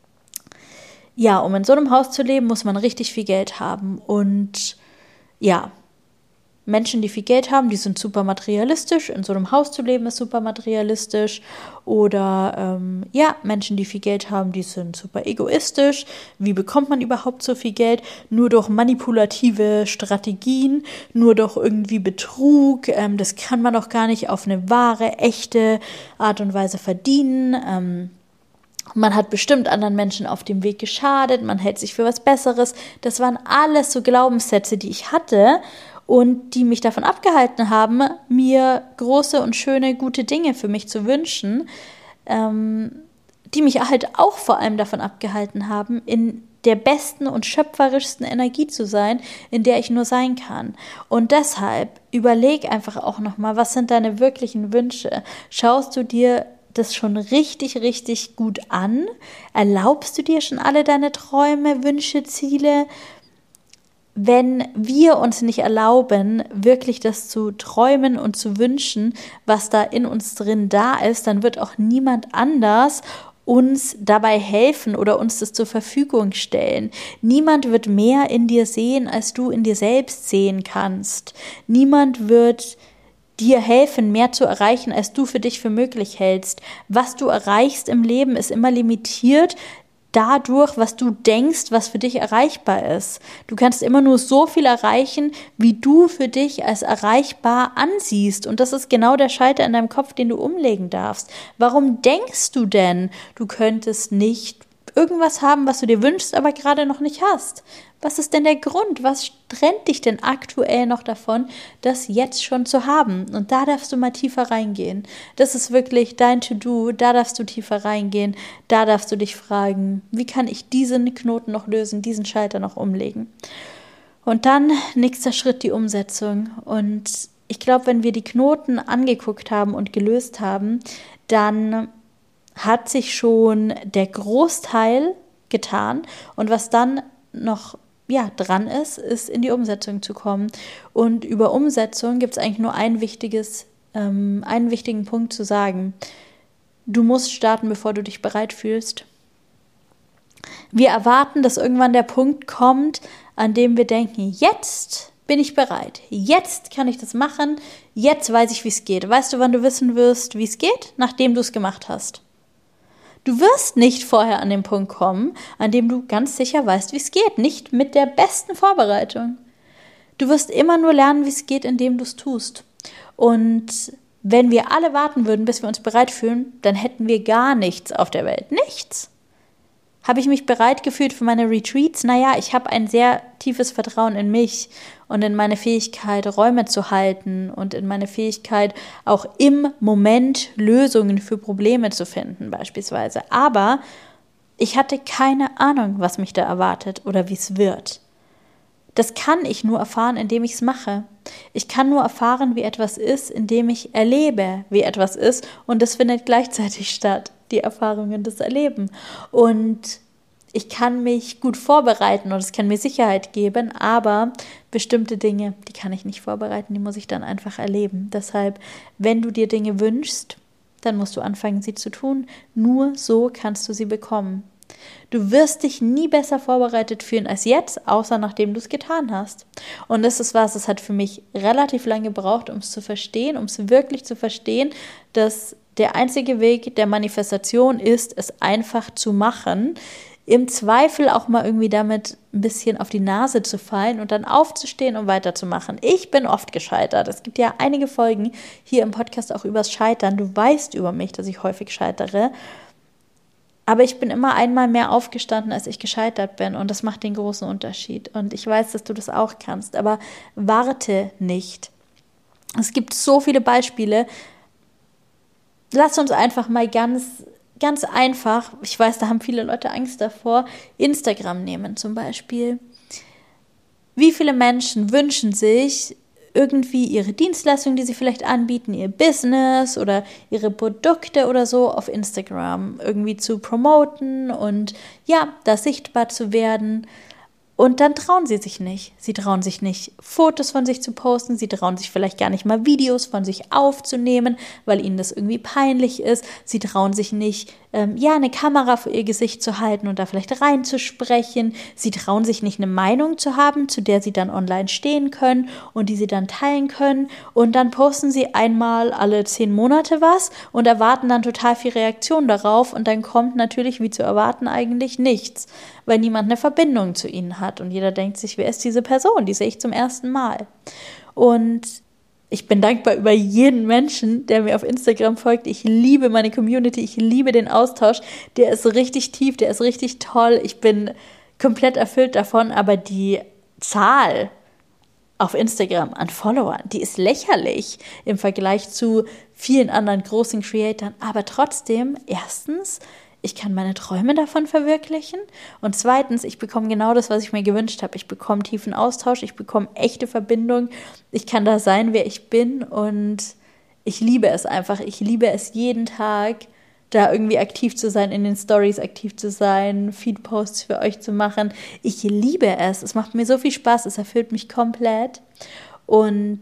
ja, um in so einem Haus zu leben, muss man richtig viel Geld haben. Und ja, Menschen, die viel Geld haben, die sind super materialistisch. In so einem Haus zu leben ist super materialistisch. Oder ähm, ja, Menschen, die viel Geld haben, die sind super egoistisch. Wie bekommt man überhaupt so viel Geld? Nur durch manipulative Strategien, nur durch irgendwie Betrug. Ähm, das kann man doch gar nicht auf eine wahre, echte Art und Weise verdienen. Ähm, Man hat bestimmt anderen Menschen auf dem Weg geschadet, man hält sich für was Besseres. Das waren alles so Glaubenssätze, die ich hatte und die mich davon abgehalten haben, mir große und schöne, gute Dinge für mich zu wünschen, ähm, die mich halt auch vor allem davon abgehalten haben, in der besten und schöpferischsten Energie zu sein, in der ich nur sein kann. Und deshalb überleg einfach auch nochmal, was sind deine wirklichen Wünsche? Schaust du dir das schon richtig, richtig gut an? Erlaubst du dir schon alle deine Träume, Wünsche, Ziele? Wenn wir uns nicht erlauben, wirklich das zu träumen und zu wünschen, was da in uns drin da ist, dann wird auch niemand anders uns dabei helfen oder uns das zur Verfügung stellen. Niemand wird mehr in dir sehen, als du in dir selbst sehen kannst. Niemand wird dir helfen, mehr zu erreichen, als du für dich für möglich hältst. Was du erreichst im Leben, ist immer limitiert dadurch, was du denkst, was für dich erreichbar ist. Du kannst immer nur so viel erreichen, wie du für dich als erreichbar ansiehst. Und das ist genau der Schalter in deinem Kopf, den du umlegen darfst. Warum denkst du denn, du könntest nicht irgendwas haben, was du dir wünschst, aber gerade noch nicht hast? Was ist denn der Grund? Was trennt dich denn aktuell noch davon, das jetzt schon zu haben? Und da darfst du mal tiefer reingehen. Das ist wirklich dein To-Do, da darfst du tiefer reingehen, da darfst du dich fragen, wie kann ich diesen Knoten noch lösen, diesen Schalter noch umlegen? Und dann, nächster Schritt, die Umsetzung. Und ich glaube, wenn wir die Knoten angeguckt haben und gelöst haben, dann hat sich schon der Großteil getan. Und was dann noch ja, dran ist, ist in die Umsetzung zu kommen. Und über Umsetzung gibt es eigentlich nur ein wichtiges ähm, einen wichtigen Punkt zu sagen. Du musst starten, bevor du dich bereit fühlst. Wir erwarten, dass irgendwann der Punkt kommt, an dem wir denken, jetzt bin ich bereit, jetzt kann ich das machen, jetzt weiß ich, wie es geht. Weißt du, wann du wissen wirst, wie es geht? Nachdem du es gemacht hast. Du wirst nicht vorher an den Punkt kommen, an dem du ganz sicher weißt, wie es geht. Nicht mit der besten Vorbereitung. Du wirst immer nur lernen, wie es geht, indem du es tust. Und wenn wir alle warten würden, bis wir uns bereit fühlen, dann hätten wir gar nichts auf der Welt. Nichts. Habe ich mich bereit gefühlt für meine Retreats? Naja, ich habe ein sehr tiefes Vertrauen in mich und in meine Fähigkeit, Räume zu halten und in meine Fähigkeit, auch im Moment Lösungen für Probleme zu finden beispielsweise. Aber ich hatte keine Ahnung, was mich da erwartet oder wie es wird. Das kann ich nur erfahren, indem ich es mache. Ich kann nur erfahren, wie etwas ist, indem ich erlebe, wie etwas ist. Und das findet gleichzeitig statt, die Erfahrungen, das Erleben. Und ich kann mich gut vorbereiten und es kann mir Sicherheit geben, aber bestimmte Dinge, die kann ich nicht vorbereiten, die muss ich dann einfach erleben. Deshalb, wenn du dir Dinge wünschst, dann musst du anfangen, sie zu tun. Nur so kannst du sie bekommen. Du wirst dich nie besser vorbereitet fühlen als jetzt, außer nachdem du es getan hast. Und das ist was, es hat für mich relativ lange gebraucht, um es zu verstehen, um es wirklich zu verstehen, dass der einzige Weg der Manifestation ist, es einfach zu machen, im Zweifel auch mal irgendwie damit ein bisschen auf die Nase zu fallen und dann aufzustehen und weiterzumachen. Ich bin oft gescheitert. Es gibt ja einige Folgen hier im Podcast auch übers Scheitern. Du weißt über mich, dass ich häufig scheitere. Aber ich bin immer einmal mehr aufgestanden, als ich gescheitert bin. Und das macht den großen Unterschied. Und ich weiß, dass du das auch kannst. Aber warte nicht. Es gibt so viele Beispiele. Lass uns einfach mal ganz, ganz einfach, ich weiß, da haben viele Leute Angst davor, Instagram nehmen zum Beispiel. Wie viele Menschen wünschen sich irgendwie ihre Dienstleistungen, die sie vielleicht anbieten, ihr Business oder ihre Produkte oder so auf Instagram irgendwie zu promoten und ja, da sichtbar zu werden. Und dann trauen sie sich nicht. Sie trauen sich nicht, Fotos von sich zu posten. Sie trauen sich vielleicht gar nicht mal Videos von sich aufzunehmen, weil ihnen das irgendwie peinlich ist. Sie trauen sich nicht, ähm, ja, eine Kamera vor ihr Gesicht zu halten und da vielleicht reinzusprechen. Sie trauen sich nicht, eine Meinung zu haben, zu der sie dann online stehen können und die sie dann teilen können. Und dann posten sie einmal alle zehn Monate was und erwarten dann total viel Reaktion darauf. Und dann kommt natürlich, wie zu erwarten, eigentlich nichts, weil niemand eine Verbindung zu ihnen hat. Und jeder denkt sich, wer ist diese Person? Die sehe ich zum ersten Mal. Und ich bin dankbar über jeden Menschen, der mir auf Instagram folgt. Ich liebe meine Community, ich liebe den Austausch. Der ist richtig tief, der ist richtig toll. Ich bin komplett erfüllt davon, aber die Zahl auf Instagram an Followern, die ist lächerlich im Vergleich zu vielen anderen großen Creatoren. Aber trotzdem, erstens, ich kann meine Träume davon verwirklichen und zweitens, ich bekomme genau das, was ich mir gewünscht habe. Ich bekomme tiefen Austausch, ich bekomme echte Verbindung, ich kann da sein, wer ich bin und ich liebe es einfach. Ich liebe es jeden Tag, da irgendwie aktiv zu sein, in den Stories aktiv zu sein, Feed-Posts für euch zu machen. Ich liebe es, es macht mir so viel Spaß, es erfüllt mich komplett und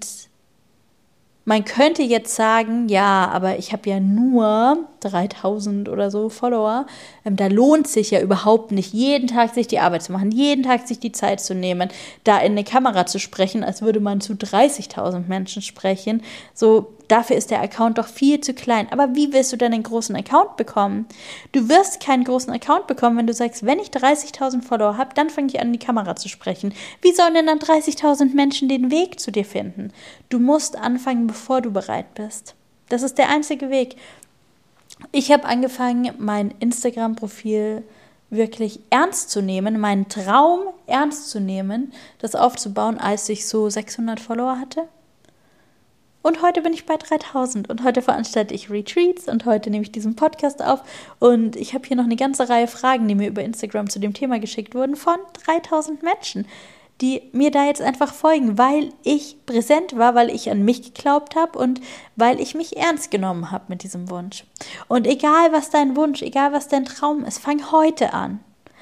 man könnte jetzt sagen, ja, aber ich habe ja nur dreitausend oder so Follower. Ähm, da lohnt sich ja überhaupt nicht, jeden Tag sich die Arbeit zu machen, jeden Tag sich die Zeit zu nehmen, da in eine Kamera zu sprechen, als würde man zu dreißigtausend Menschen sprechen. So, dafür ist der Account doch viel zu klein. Aber wie willst du denn einen großen Account bekommen? Du wirst keinen großen Account bekommen, wenn du sagst, wenn ich dreißigtausend Follower habe, dann fange ich an, in die Kamera zu sprechen. Wie sollen denn dann dreißigtausend Menschen den Weg zu dir finden? Du musst anfangen, bevor du bereit bist. Das ist der einzige Weg. Ich habe angefangen, mein Instagram-Profil wirklich ernst zu nehmen, meinen Traum ernst zu nehmen, das aufzubauen, als ich so sechshundert Follower hatte. Und heute bin ich bei dreitausend und heute veranstalte ich Retreats und heute nehme ich diesen Podcast auf und ich habe hier noch eine ganze Reihe Fragen, die mir über Instagram zu dem Thema geschickt wurden von dreitausend Menschen, die mir da jetzt einfach folgen, weil ich präsent war, weil ich an mich geglaubt habe und weil ich mich ernst genommen habe mit diesem Wunsch. Und egal, was dein Wunsch, egal, was dein Traum ist, fang heute an.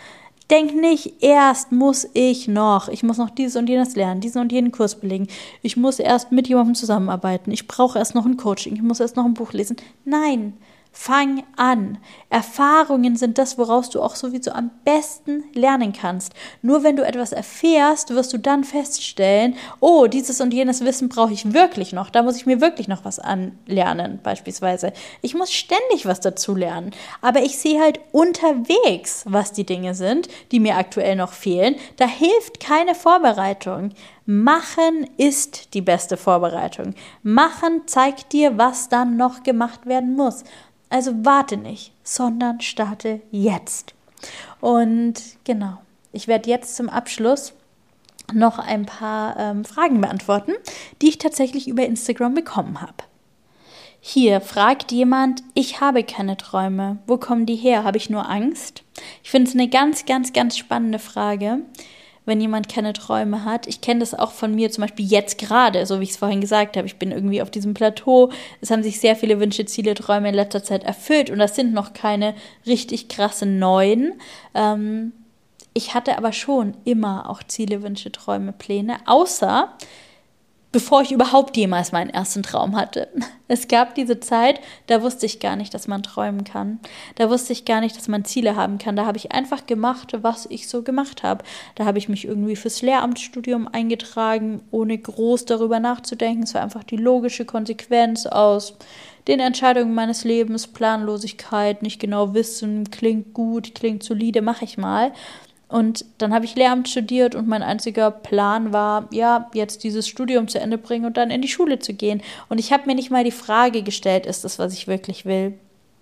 Denk nicht, erst muss ich noch, ich muss noch dieses und jenes lernen, diesen und jenen Kurs belegen. Ich muss erst mit jemandem zusammenarbeiten. Ich brauche erst noch ein Coaching. Ich muss erst noch ein Buch lesen. Nein, fang an. Erfahrungen sind das, woraus du auch sowieso am besten lernen kannst. Nur wenn du etwas erfährst, wirst du dann feststellen, oh, dieses und jenes Wissen brauche ich wirklich noch. Da muss ich mir wirklich noch was anlernen, beispielsweise. Ich muss ständig was dazu lernen. Aber ich sehe halt unterwegs, was die Dinge sind, die mir aktuell noch fehlen. Da hilft keine Vorbereitung. Machen ist die beste Vorbereitung. Machen zeigt dir, was dann noch gemacht werden muss. Also warte nicht, sondern starte jetzt. Und genau, ich werde jetzt zum Abschluss noch ein paar ähm, Fragen beantworten, die ich tatsächlich über Instagram bekommen habe. Hier fragt jemand, ich habe keine Träume. Wo kommen die her? Habe ich nur Angst? Ich finde es eine ganz, ganz, ganz spannende Frage, wenn jemand keine Träume hat. Ich kenne das auch von mir zum Beispiel jetzt gerade, so wie ich es vorhin gesagt habe. Ich bin irgendwie auf diesem Plateau. Es haben sich sehr viele Wünsche, Ziele, Träume in letzter Zeit erfüllt und das sind noch keine richtig krasse neuen. Ähm, ich hatte aber schon immer auch Ziele, Wünsche, Träume, Pläne, außer bevor ich überhaupt jemals meinen ersten Traum hatte. Es gab diese Zeit, da wusste ich gar nicht, dass man träumen kann. Da wusste ich gar nicht, dass man Ziele haben kann. Da habe ich einfach gemacht, was ich so gemacht habe. Da habe ich mich irgendwie fürs Lehramtsstudium eingetragen, ohne groß darüber nachzudenken. Es war einfach die logische Konsequenz aus den Entscheidungen meines Lebens, Planlosigkeit, nicht genau wissen, klingt gut, klingt solide, mache ich mal. Und dann habe ich Lehramt studiert und mein einziger Plan war, ja, jetzt dieses Studium zu Ende bringen und dann in die Schule zu gehen. Und ich habe mir nicht mal die Frage gestellt, ist das, was ich wirklich will?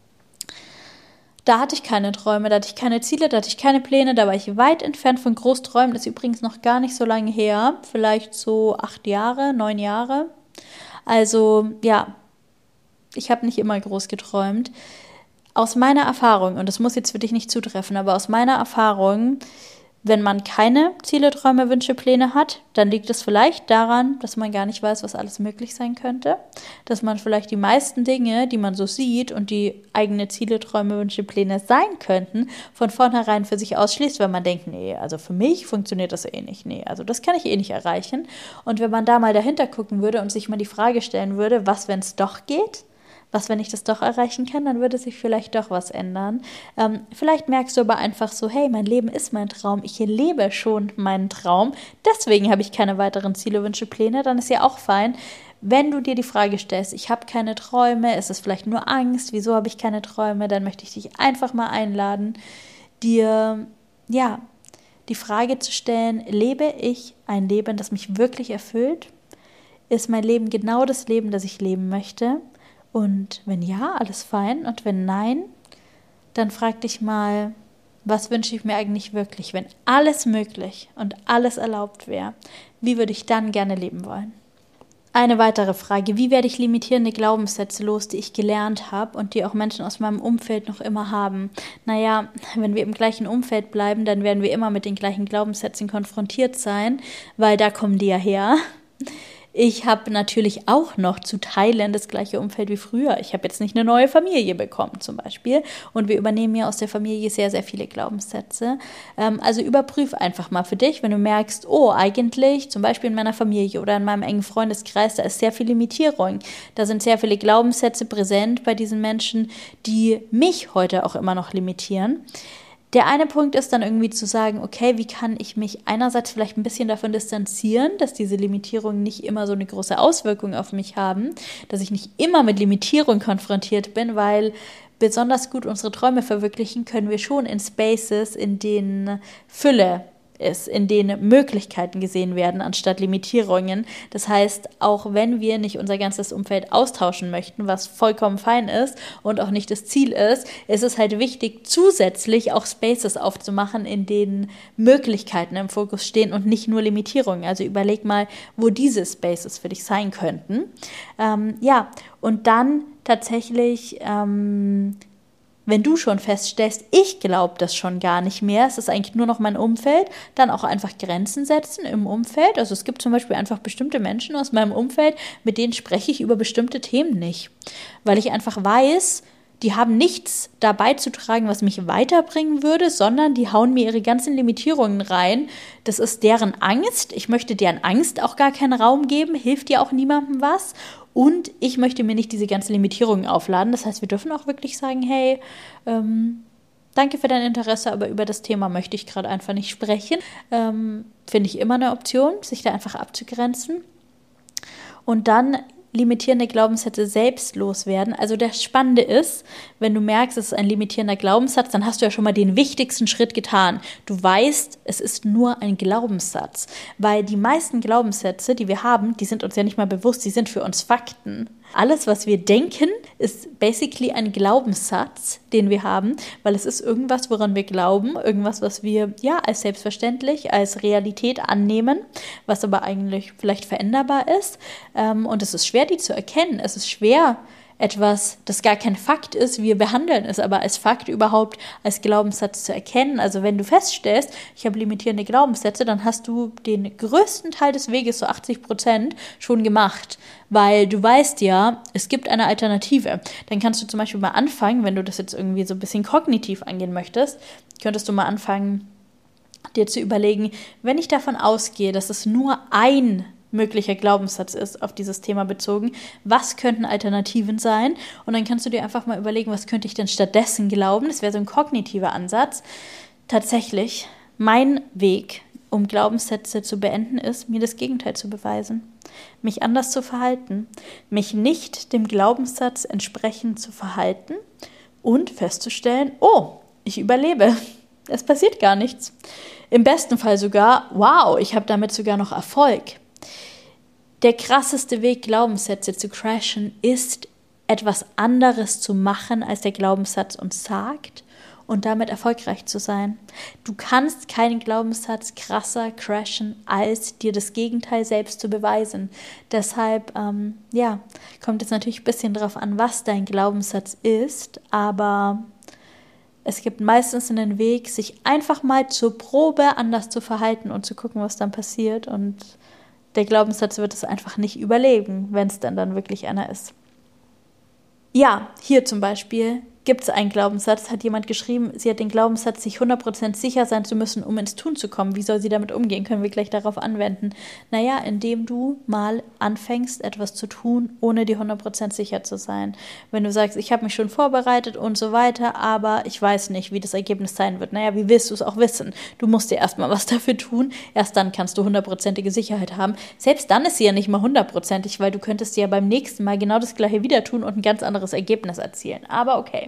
Da hatte ich keine Träume, da hatte ich keine Ziele, da hatte ich keine Pläne, da war ich weit entfernt von Großträumen. Das ist übrigens noch gar nicht so lange her, vielleicht so acht Jahre, neun Jahre. Also ja, ich habe nicht immer groß geträumt. Aus meiner Erfahrung, und das muss jetzt für dich nicht zutreffen, aber aus meiner Erfahrung, wenn man keine Ziele, Träume, Wünsche, Pläne hat, dann liegt es vielleicht daran, dass man gar nicht weiß, was alles möglich sein könnte, dass man vielleicht die meisten Dinge, die man so sieht und die eigene Ziele, Träume, Wünsche, Pläne sein könnten, von vornherein für sich ausschließt, weil man denkt, nee, also für mich funktioniert das eh nicht, nee, also das kann ich eh nicht erreichen. Und wenn man da mal dahinter gucken würde und sich mal die Frage stellen würde, was, wenn es doch geht? Was, wenn ich das doch erreichen kann, dann würde sich vielleicht doch was ändern. Ähm, vielleicht merkst du aber einfach so, hey, mein Leben ist mein Traum, ich lebe schon meinen Traum, deswegen habe ich keine weiteren Ziele, Wünsche, Pläne, dann ist ja auch fein. Wenn du dir die Frage stellst, ich habe keine Träume, ist es vielleicht nur Angst, wieso habe ich keine Träume, dann möchte ich dich einfach mal einladen, dir, ja, die Frage zu stellen, lebe ich ein Leben, das mich wirklich erfüllt? Ist mein Leben genau das Leben, das ich leben möchte? Und wenn ja, alles fein. Und wenn nein, dann frag dich mal, was wünsche ich mir eigentlich wirklich? Wenn alles möglich und alles erlaubt wäre, wie würde ich dann gerne leben wollen? Eine weitere Frage, wie werde ich limitierende Glaubenssätze los, die ich gelernt habe und die auch Menschen aus meinem Umfeld noch immer haben? Naja, wenn wir im gleichen Umfeld bleiben, dann werden wir immer mit den gleichen Glaubenssätzen konfrontiert sein, weil da kommen die ja her. Ich habe natürlich auch noch zu Teilen das gleiche Umfeld wie früher. Ich habe jetzt nicht eine neue Familie bekommen zum Beispiel und wir übernehmen ja aus der Familie sehr, sehr viele Glaubenssätze. Ähm, also überprüf einfach mal für dich, wenn du merkst, oh, eigentlich zum Beispiel in meiner Familie oder in meinem engen Freundeskreis, da ist sehr viel Limitierung. Da sind sehr viele Glaubenssätze präsent bei diesen Menschen, die mich heute auch immer noch limitieren. Der eine Punkt ist dann irgendwie zu sagen, okay, wie kann ich mich einerseits vielleicht ein bisschen davon distanzieren, dass diese Limitierungen nicht immer so eine große Auswirkung auf mich haben, dass ich nicht immer mit Limitierung konfrontiert bin, weil besonders gut unsere Träume verwirklichen können wir schon in Spaces, in denen Fülle ist, in denen Möglichkeiten gesehen werden, anstatt Limitierungen. Das heißt, auch wenn wir nicht unser ganzes Umfeld austauschen möchten, was vollkommen fein ist und auch nicht das Ziel ist, ist es halt wichtig, zusätzlich auch Spaces aufzumachen, in denen Möglichkeiten im Fokus stehen und nicht nur Limitierungen. Also überleg mal, wo diese Spaces für dich sein könnten. Ähm, ja, und dann tatsächlich ähm, wenn du schon feststellst, ich glaube das schon gar nicht mehr, es ist eigentlich nur noch mein Umfeld, dann auch einfach Grenzen setzen im Umfeld. Also es gibt zum Beispiel einfach bestimmte Menschen aus meinem Umfeld, mit denen spreche ich über bestimmte Themen nicht, weil ich einfach weiß, die haben nichts dabei zu tragen, was mich weiterbringen würde, sondern die hauen mir ihre ganzen Limitierungen rein. Das ist deren Angst. Ich möchte deren Angst auch gar keinen Raum geben, hilft ja auch niemandem was. Und ich möchte mir nicht diese ganzen Limitierungen aufladen. Das heißt, wir dürfen auch wirklich sagen, hey, ähm, danke für dein Interesse, aber über das Thema möchte ich gerade einfach nicht sprechen. Ähm, finde ich immer eine Option, sich da einfach abzugrenzen. Und dann limitierende Glaubenssätze selbst loswerden. Also das Spannende ist, wenn du merkst, es ist ein limitierender Glaubenssatz, dann hast du ja schon mal den wichtigsten Schritt getan. Du weißt, es ist nur ein Glaubenssatz. Weil die meisten Glaubenssätze, die wir haben, die sind uns ja nicht mal bewusst, die sind für uns Fakten. Alles, was wir denken, ist basically ein Glaubenssatz, den wir haben, weil es ist irgendwas, woran wir glauben, irgendwas, was wir ja als selbstverständlich, als Realität annehmen, was aber eigentlich vielleicht veränderbar ist. Und es ist schwer, die zu erkennen. Es ist schwer, etwas, das gar kein Fakt ist, wir behandeln es aber als Fakt überhaupt als Glaubenssatz zu erkennen. Also wenn du feststellst, ich habe limitierende Glaubenssätze, dann hast du den größten Teil des Weges, so achtzig Prozent, schon gemacht, weil du weißt ja, es gibt eine Alternative. Dann kannst du zum Beispiel mal anfangen, wenn du das jetzt irgendwie so ein bisschen kognitiv angehen möchtest, könntest du mal anfangen, dir zu überlegen, wenn ich davon ausgehe, dass es nur ein möglicher Glaubenssatz ist auf dieses Thema bezogen, was könnten Alternativen sein? Und dann kannst du dir einfach mal überlegen, was könnte ich denn stattdessen glauben? Das wäre so ein kognitiver Ansatz. Tatsächlich, mein Weg, um Glaubenssätze zu beenden, ist, mir das Gegenteil zu beweisen, mich anders zu verhalten, mich nicht dem Glaubenssatz entsprechend zu verhalten und festzustellen, oh, ich überlebe, es passiert gar nichts. Im besten Fall sogar, wow, ich habe damit sogar noch Erfolg. Der krasseste Weg, Glaubenssätze zu crashen, ist, etwas anderes zu machen, als der Glaubenssatz uns sagt und damit erfolgreich zu sein. Du kannst keinen Glaubenssatz krasser crashen, als dir das Gegenteil selbst zu beweisen. Deshalb, ähm, ja, kommt es natürlich ein bisschen drauf an, was dein Glaubenssatz ist, aber es gibt meistens einen Weg, sich einfach mal zur Probe anders zu verhalten und zu gucken, was dann passiert, und der Glaubenssatz wird es einfach nicht überleben, wenn es dann, dann wirklich einer ist. Ja, hier zum Beispiel gibt es einen Glaubenssatz, hat jemand geschrieben, sie hat den Glaubenssatz, sich hundert Prozent sicher sein zu müssen, um ins Tun zu kommen. Wie soll sie damit umgehen? Können wir gleich darauf anwenden. Naja, indem du mal anfängst, etwas zu tun, ohne dir hundert Prozent sicher zu sein. Wenn du sagst, ich habe mich schon vorbereitet und so weiter, aber ich weiß nicht, wie das Ergebnis sein wird. Naja, wie willst du es auch wissen? Du musst dir erstmal was dafür tun. Erst dann kannst du hundertprozentige Sicherheit haben. Selbst dann ist sie ja nicht mal hundertprozentig, weil du könntest ja beim nächsten Mal genau das gleiche wieder tun und ein ganz anderes Ergebnis erzielen. Aber okay.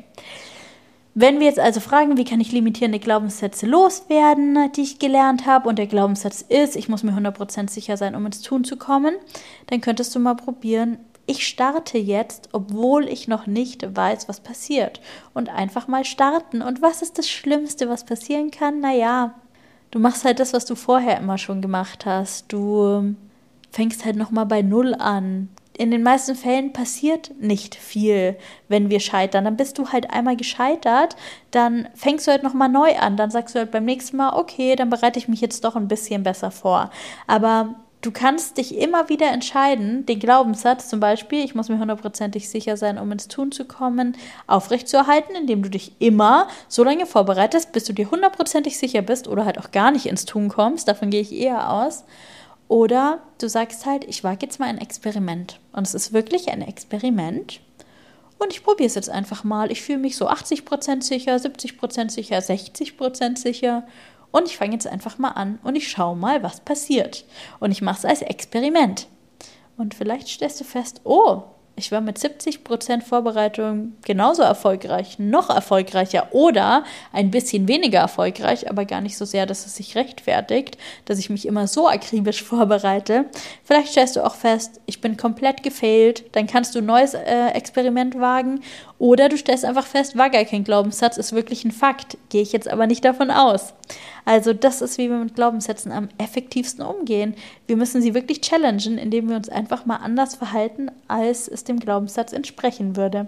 Wenn wir jetzt also fragen, wie kann ich limitierende Glaubenssätze loswerden, die ich gelernt habe, und der Glaubenssatz ist, ich muss mir hundert Prozent sicher sein, um ins Tun zu kommen, dann könntest du mal probieren, ich starte jetzt, obwohl ich noch nicht weiß, was passiert. Und einfach mal starten. Und was ist das Schlimmste, was passieren kann? Naja, du machst halt das, was du vorher immer schon gemacht hast. Du fängst halt nochmal bei Null an. In den meisten Fällen passiert nicht viel, wenn wir scheitern. Dann bist du halt einmal gescheitert, dann fängst du halt nochmal neu an. Dann sagst du halt beim nächsten Mal, okay, dann bereite ich mich jetzt doch ein bisschen besser vor. Aber du kannst dich immer wieder entscheiden, den Glaubenssatz zum Beispiel, ich muss mir hundertprozentig sicher sein, um ins Tun zu kommen, aufrechtzuerhalten, indem du dich immer so lange vorbereitest, bis du dir hundertprozentig sicher bist oder halt auch gar nicht ins Tun kommst. Davon gehe ich eher aus. Oder du sagst halt, ich wage jetzt mal ein Experiment. Und es ist wirklich ein Experiment. Und ich probiere es jetzt einfach mal. Ich fühle mich so achtzig Prozent sicher, siebzig Prozent sicher, sechzig Prozent sicher. Und ich fange jetzt einfach mal an und ich schaue mal, was passiert. Und ich mache es als Experiment. Und vielleicht stellst du fest, oh, ich war mit siebzig Prozent Vorbereitung genauso erfolgreich, noch erfolgreicher oder ein bisschen weniger erfolgreich, aber gar nicht so sehr, dass es sich rechtfertigt, dass ich mich immer so akribisch vorbereite. Vielleicht stellst du auch fest, ich bin komplett gefailt, dann kannst du ein neues äh, Experiment wagen, oder du stellst einfach fest, war gar kein Glaubenssatz, ist wirklich ein Fakt, gehe ich jetzt aber nicht davon aus. Also das ist, wie wir mit Glaubenssätzen am effektivsten umgehen. Wir müssen sie wirklich challengen, indem wir uns einfach mal anders verhalten, als es dem Glaubenssatz entsprechen würde.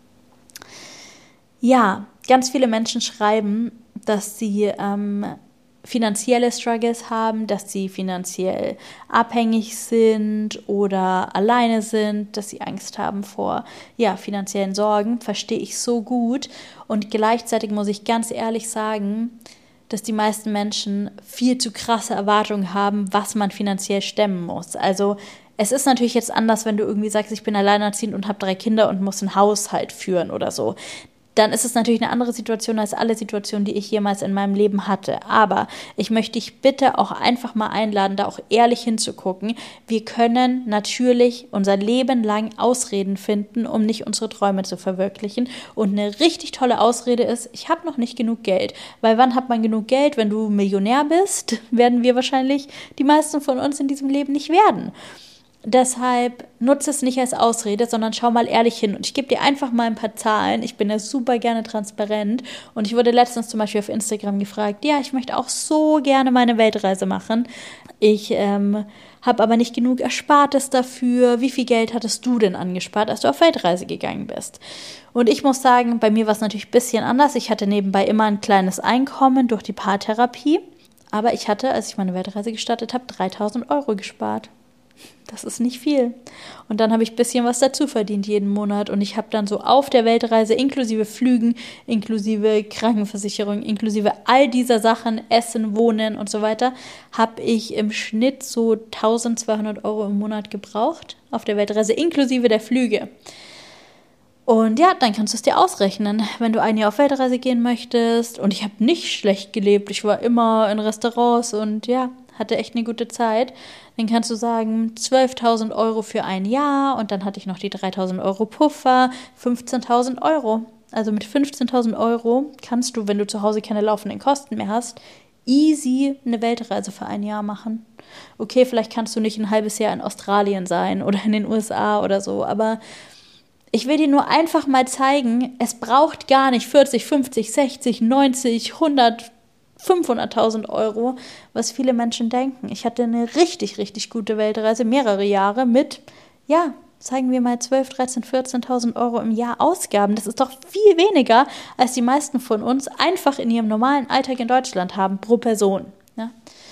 Ja, ganz viele Menschen schreiben, dass sie ähm, finanzielle Struggles haben, dass sie finanziell abhängig sind oder alleine sind, dass sie Angst haben vor ja, finanziellen Sorgen, verstehe ich so gut. Und gleichzeitig muss ich ganz ehrlich sagen, dass die meisten Menschen viel zu krasse Erwartungen haben, was man finanziell stemmen muss. Also es ist natürlich jetzt anders, wenn du irgendwie sagst, ich bin alleinerziehend und habe drei Kinder und muss einen Haushalt führen oder so. Dann ist es natürlich eine andere Situation als alle Situationen, die ich jemals in meinem Leben hatte. Aber ich möchte dich bitte auch einfach mal einladen, da auch ehrlich hinzugucken. Wir können natürlich unser Leben lang Ausreden finden, um nicht unsere Träume zu verwirklichen. Und eine richtig tolle Ausrede ist, ich habe noch nicht genug Geld. Weil wann hat man genug Geld? Wenn du Millionär bist, werden wir wahrscheinlich die meisten von uns in diesem Leben nicht werden. Deshalb nutze es nicht als Ausrede, sondern schau mal ehrlich hin. Und ich gebe dir einfach mal ein paar Zahlen. Ich bin ja super gerne transparent. Und ich wurde letztens zum Beispiel auf Instagram gefragt, ja, ich möchte auch so gerne meine Weltreise machen. Ich ähm, habe aber nicht genug Erspartes dafür. Wie viel Geld hattest du denn angespart, als du auf Weltreise gegangen bist? Und ich muss sagen, bei mir war es natürlich ein bisschen anders. Ich hatte nebenbei immer ein kleines Einkommen durch die Paartherapie. Aber ich hatte, als ich meine Weltreise gestartet habe, dreitausend Euro gespart. Das ist nicht viel. Und dann habe ich ein bisschen was dazu verdient jeden Monat. Und ich habe dann so auf der Weltreise inklusive Flügen, inklusive Krankenversicherung, inklusive all dieser Sachen, Essen, Wohnen und so weiter, habe ich im Schnitt so eintausendzweihundert Euro im Monat gebraucht auf der Weltreise, inklusive der Flüge. Und ja, dann kannst du es dir ausrechnen, wenn du ein Jahr auf Weltreise gehen möchtest. Und ich habe nicht schlecht gelebt. Ich war immer in Restaurants und ja, hatte echt eine gute Zeit. Dann kannst du sagen, zwölftausend Euro für ein Jahr und dann hatte ich noch die dreitausend Euro Puffer, fünfzehntausend Euro. Also mit fünfzehntausend Euro kannst du, wenn du zu Hause keine laufenden Kosten mehr hast, easy eine Weltreise für ein Jahr machen. Okay, vielleicht kannst du nicht ein halbes Jahr in Australien sein oder in den U S A oder so, aber ich will dir nur einfach mal zeigen, es braucht gar nicht vierzig, fünfzig, sechzig, neunzig, hundert, fünfhunderttausend Euro, was viele Menschen denken. Ich hatte eine richtig, richtig gute Weltreise, mehrere Jahre mit, ja, zeigen wir mal zwölf, dreizehn, vierzehntausend Euro im Jahr Ausgaben. Das ist doch viel weniger, als die meisten von uns einfach in ihrem normalen Alltag in Deutschland haben, pro Person. Ja?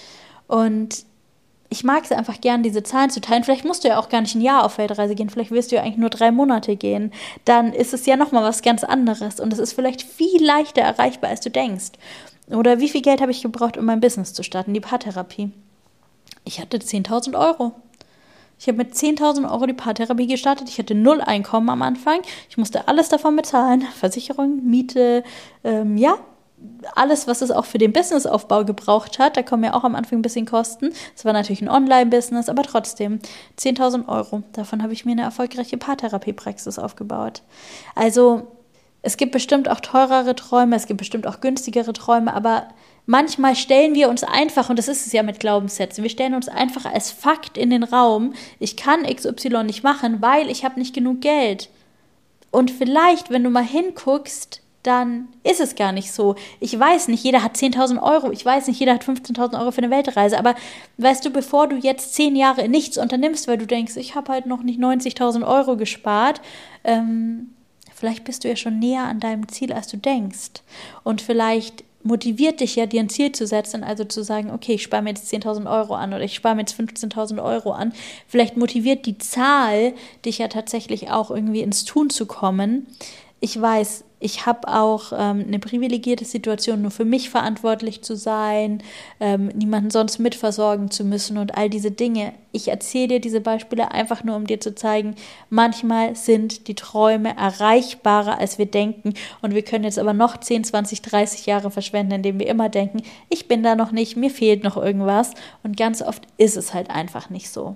Und ich mag es einfach gern, diese Zahlen zu teilen. Vielleicht musst du ja auch gar nicht ein Jahr auf Weltreise gehen. Vielleicht willst du ja eigentlich nur drei Monate gehen. Dann ist es ja nochmal was ganz anderes. Und es ist vielleicht viel leichter erreichbar, als du denkst. Oder wie viel Geld habe ich gebraucht, um mein Business zu starten, die Paartherapie? Ich hatte zehntausend Euro. Ich habe mit zehntausend Euro die Paartherapie gestartet. Ich hatte null Einkommen am Anfang. Ich musste alles davon bezahlen. Versicherung, Miete, ähm, ja, alles, was es auch für den Businessaufbau gebraucht hat. Da kommen ja auch am Anfang ein bisschen Kosten. Es war natürlich ein Online-Business, aber trotzdem zehntausend Euro. Davon habe ich mir eine erfolgreiche Paartherapiepraxis aufgebaut. Also es gibt bestimmt auch teurere Träume, es gibt bestimmt auch günstigere Träume, aber manchmal stellen wir uns einfach, und das ist es ja mit Glaubenssätzen, wir stellen uns einfach als Fakt in den Raum, ich kann X Y nicht machen, weil ich habe nicht genug Geld. Und vielleicht, wenn du mal hinguckst, dann ist es gar nicht so. Ich weiß nicht, jeder hat zehntausend Euro, ich weiß nicht, jeder hat fünfzehntausend Euro für eine Weltreise, aber weißt du, bevor du jetzt zehn Jahre nichts unternimmst, weil du denkst, ich habe halt noch nicht neunzigtausend Euro gespart, ähm, vielleicht bist du ja schon näher an deinem Ziel, als du denkst. Und vielleicht motiviert dich ja, dir ein Ziel zu setzen, also zu sagen, okay, ich spare mir jetzt zehntausend Euro an oder ich spare mir jetzt fünfzehntausend Euro an. Vielleicht motiviert die Zahl dich ja tatsächlich auch irgendwie ins Tun zu kommen. Ich weiß, ich habe auch ähm, eine privilegierte Situation, nur für mich verantwortlich zu sein, ähm, niemanden sonst mitversorgen zu müssen und all diese Dinge. Ich erzähle dir diese Beispiele einfach nur, um dir zu zeigen, manchmal sind die Träume erreichbarer, als wir denken und wir können jetzt aber noch zehn, zwanzig, dreißig Jahre verschwenden, indem wir immer denken, ich bin da noch nicht, mir fehlt noch irgendwas und ganz oft ist es halt einfach nicht so.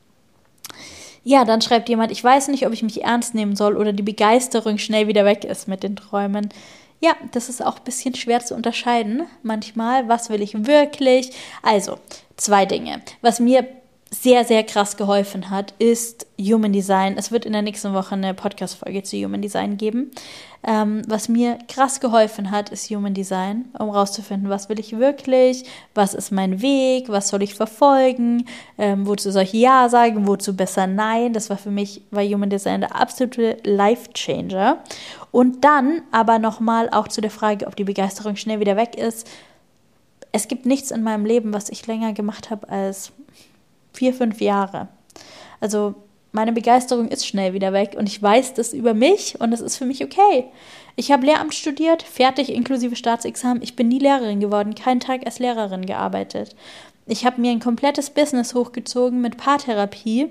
Ja, dann schreibt jemand, ich weiß nicht, ob ich mich ernst nehmen soll oder die Begeisterung schnell wieder weg ist mit den Träumen. Ja, das ist auch ein bisschen schwer zu unterscheiden manchmal. Was will ich wirklich? Also, zwei Dinge. Was mir sehr, sehr krass geholfen hat, ist Human Design. Es wird in der nächsten Woche eine Podcast-Folge zu Human Design geben. Ähm, was mir krass geholfen hat, ist Human Design, um rauszufinden, was will ich wirklich, was ist mein Weg, was soll ich verfolgen, ähm, wozu soll ich Ja sagen, wozu besser Nein. Das war für mich, war Human Design der absolute Life-Changer. Und dann aber nochmal auch zu der Frage, ob die Begeisterung schnell wieder weg ist. Es gibt nichts in meinem Leben, was ich länger gemacht habe als vier, fünf Jahre. Also meine Begeisterung ist schnell wieder weg und ich weiß das über mich und das ist für mich okay. Ich habe Lehramt studiert, fertig inklusive Staatsexamen. Ich bin nie Lehrerin geworden, keinen Tag als Lehrerin gearbeitet. Ich habe mir ein komplettes Business hochgezogen mit Paartherapie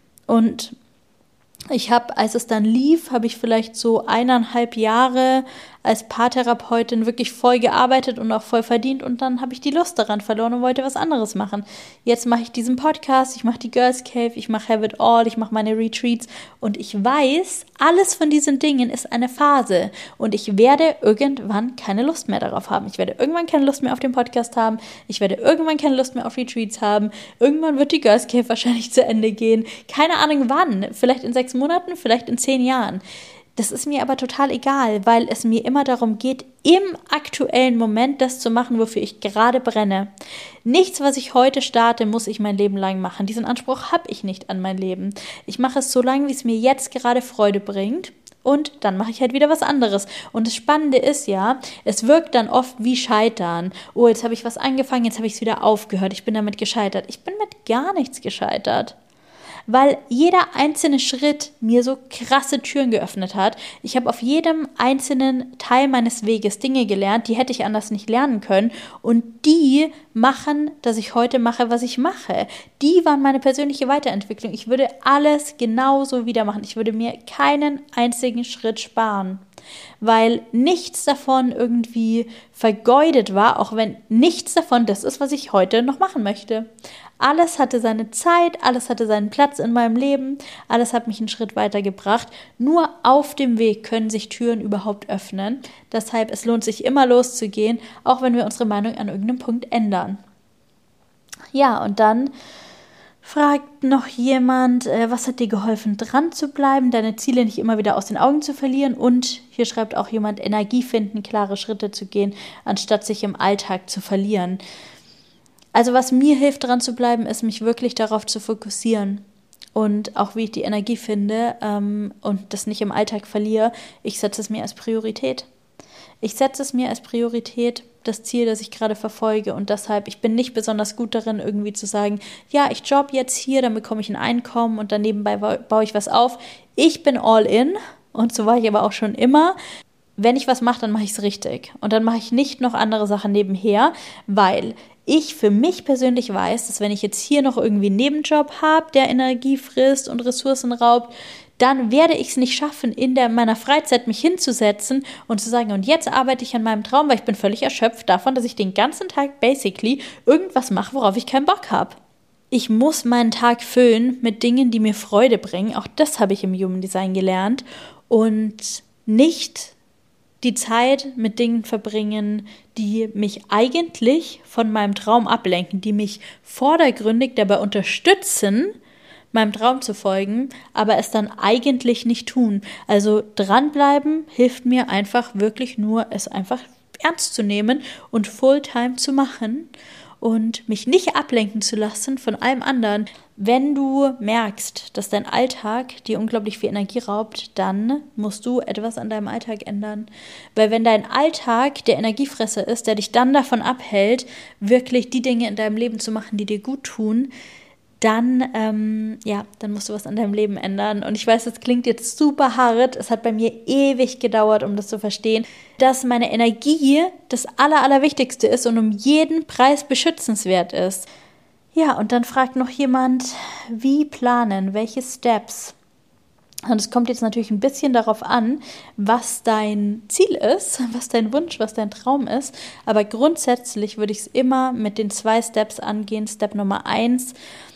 und ich habe, als es dann lief, habe ich vielleicht so eineinhalb Jahre als Paartherapeutin wirklich voll gearbeitet und auch voll verdient und dann habe ich die Lust daran verloren und wollte was anderes machen. Jetzt mache ich diesen Podcast, ich mache die Girls Cave, ich mache Have It All, ich mache meine Retreats und ich weiß, alles von diesen Dingen ist eine Phase und ich werde irgendwann keine Lust mehr darauf haben. Ich werde irgendwann keine Lust mehr auf den Podcast haben, ich werde irgendwann keine Lust mehr auf Retreats haben, irgendwann wird die Girls Cave wahrscheinlich zu Ende gehen. Keine Ahnung wann, vielleicht in sechs Monaten, vielleicht in zehn Jahren. Das ist mir aber total egal, weil es mir immer darum geht, im aktuellen Moment das zu machen, wofür ich gerade brenne. Nichts, was ich heute starte, muss ich mein Leben lang machen. Diesen Anspruch habe ich nicht an mein Leben. Ich mache es so lange, wie es mir jetzt gerade Freude bringt. Und dann mache ich halt wieder was anderes. Und das Spannende ist ja, es wirkt dann oft wie Scheitern. Oh, jetzt habe ich was angefangen, jetzt habe ich es wieder aufgehört. Ich bin damit gescheitert. Ich bin mit gar nichts gescheitert. Weil jeder einzelne Schritt mir so krasse Türen geöffnet hat. Ich habe auf jedem einzelnen Teil meines Weges Dinge gelernt, die hätte ich anders nicht lernen können. Und die machen, dass ich heute mache, was ich mache. Die waren meine persönliche Weiterentwicklung. Ich würde alles genauso wieder machen. Ich würde mir keinen einzigen Schritt sparen. Weil nichts davon irgendwie vergeudet war, auch wenn nichts davon das ist, was ich heute noch machen möchte. Alles hatte seine Zeit, alles hatte seinen Platz in meinem Leben, alles hat mich einen Schritt weitergebracht. Nur auf dem Weg können sich Türen überhaupt öffnen. Deshalb, es lohnt sich immer loszugehen, auch wenn wir unsere Meinung an irgendeinem Punkt ändern. Ja, und dann fragt noch jemand, äh, was hat dir geholfen, dran zu bleiben, deine Ziele nicht immer wieder aus den Augen zu verlieren? Und hier schreibt auch jemand, Energie finden, klare Schritte zu gehen, anstatt sich im Alltag zu verlieren. Also was mir hilft, dran zu bleiben, ist, mich wirklich darauf zu fokussieren. Und auch wie ich die Energie finde ähm, und das nicht im Alltag verliere, ich setze es mir als Priorität. Ich setze es mir als Priorität, das Ziel, das ich gerade verfolge. Und deshalb, ich bin nicht besonders gut darin, irgendwie zu sagen, ja, ich job jetzt hier, dann bekomme ich ein Einkommen und dann nebenbei baue ich was auf. Ich bin all in und so war ich aber auch schon immer. Wenn ich was mache, dann mache ich es richtig. Und dann mache ich nicht noch andere Sachen nebenher, weil ich für mich persönlich weiß, dass wenn ich jetzt hier noch irgendwie einen Nebenjob habe, der Energie frisst und Ressourcen raubt, dann werde ich es nicht schaffen, in der, meiner Freizeit mich hinzusetzen und zu sagen, und jetzt arbeite ich an meinem Traum, weil ich bin völlig erschöpft davon, dass ich den ganzen Tag basically irgendwas mache, worauf ich keinen Bock habe. Ich muss meinen Tag füllen mit Dingen, die mir Freude bringen. Auch das habe ich im Human Design gelernt. Und nicht die Zeit mit Dingen verbringen, die mich eigentlich von meinem Traum ablenken, die mich vordergründig dabei unterstützen, meinem Traum zu folgen, aber es dann eigentlich nicht tun. Also dranbleiben hilft mir einfach wirklich nur, es einfach ernst zu nehmen und Fulltime zu machen und mich nicht ablenken zu lassen von allem anderen. Wenn du merkst, dass dein Alltag dir unglaublich viel Energie raubt, dann musst du etwas an deinem Alltag ändern. Weil wenn dein Alltag der Energiefresser ist, der dich dann davon abhält, wirklich die Dinge in deinem Leben zu machen, die dir gut tun, dann, ähm, ja, dann musst du was an deinem Leben ändern. Und ich weiß, das klingt jetzt super hart. Es hat bei mir ewig gedauert, um das zu verstehen, dass meine Energie das Aller, Allerwichtigste ist und um jeden Preis beschützenswert ist. Ja, und dann fragt noch jemand, wie planen, welche Steps? Und es kommt jetzt natürlich ein bisschen darauf an, was dein Ziel ist, was dein Wunsch, was dein Traum ist. Aber grundsätzlich würde ich es immer mit den zwei Steps angehen. Step Nummer eins,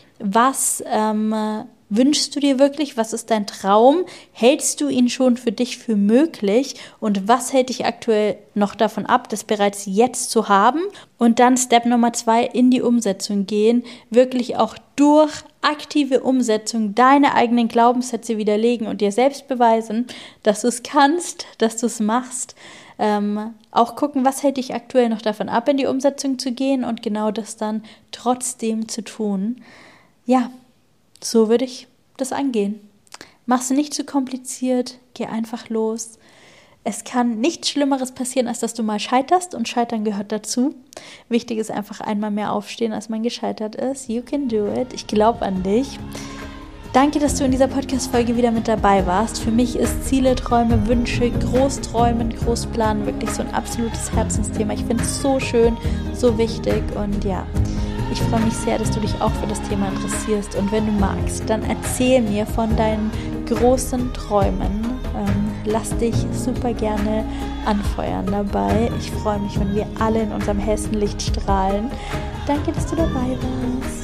was ähm, wünschst du dir wirklich? Was ist dein Traum? Hältst du ihn schon für dich für möglich? Und was hält dich aktuell noch davon ab, das bereits jetzt zu haben? Und dann Step Nummer zwei, in die Umsetzung gehen. Wirklich auch durch aktive Umsetzung deine eigenen Glaubenssätze widerlegen und dir selbst beweisen, dass du es kannst, dass du es machst. Ähm, auch gucken, was hält dich aktuell noch davon ab, in die Umsetzung zu gehen und genau das dann trotzdem zu tun. Ja, so würde ich das angehen. Mach's nicht zu kompliziert, geh einfach los. Es kann nichts Schlimmeres passieren, als dass du mal scheiterst und Scheitern gehört dazu. Wichtig ist einfach einmal mehr aufstehen, als man gescheitert ist. You can do it. Ich glaube an dich. Danke, dass du in dieser Podcast-Folge wieder mit dabei warst. Für mich ist Ziele, Träume, Wünsche, Großträumen, Großplanen wirklich so ein absolutes Herzensthema. Ich finde es so schön, so wichtig und ja, ich freue mich sehr, dass du dich auch für das Thema interessierst. Und wenn du magst, dann erzähl mir von deinen großen Träumen. Ähm, lass dich super gerne anfeuern dabei. Ich freue mich, wenn wir alle in unserem hellsten Licht strahlen. Danke, dass du dabei warst.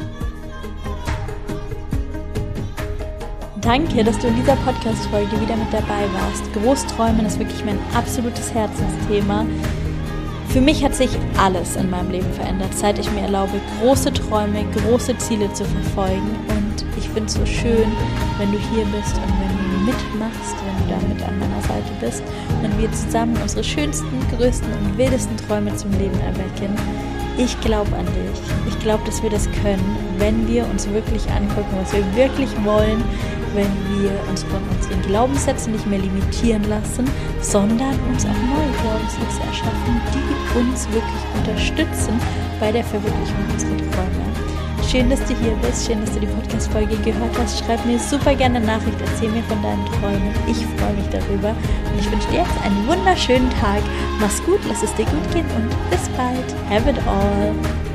Danke, dass du in dieser Podcast-Folge wieder mit dabei warst. Großträumen ist wirklich mein absolutes Herzensthema. Für mich hat sich alles in meinem Leben verändert, seit ich mir erlaube, große Träume, große Ziele zu verfolgen. Und ich finde es so schön, wenn du hier bist und wenn du mitmachst, wenn du da mit an meiner Seite bist und wir zusammen unsere schönsten, größten und wildesten Träume zum Leben erwecken. Ich glaube an dich. Ich glaube, dass wir das können, wenn wir uns wirklich angucken, was wir wirklich wollen, wenn wir uns von unseren Glaubenssätzen nicht mehr limitieren lassen, sondern uns auch neue Glaubenssätze erschaffen, die uns wirklich unterstützen bei der Verwirklichung unserer Träume. Schön, dass du hier bist, schön, dass du die Podcast-Folge gehört hast. Schreib mir super gerne eine Nachricht, erzähl mir von deinen Träumen. Ich freue mich darüber und ich wünsche dir jetzt einen wunderschönen Tag. Mach's gut, lass es dir gut gehen und bis bald. Have it all.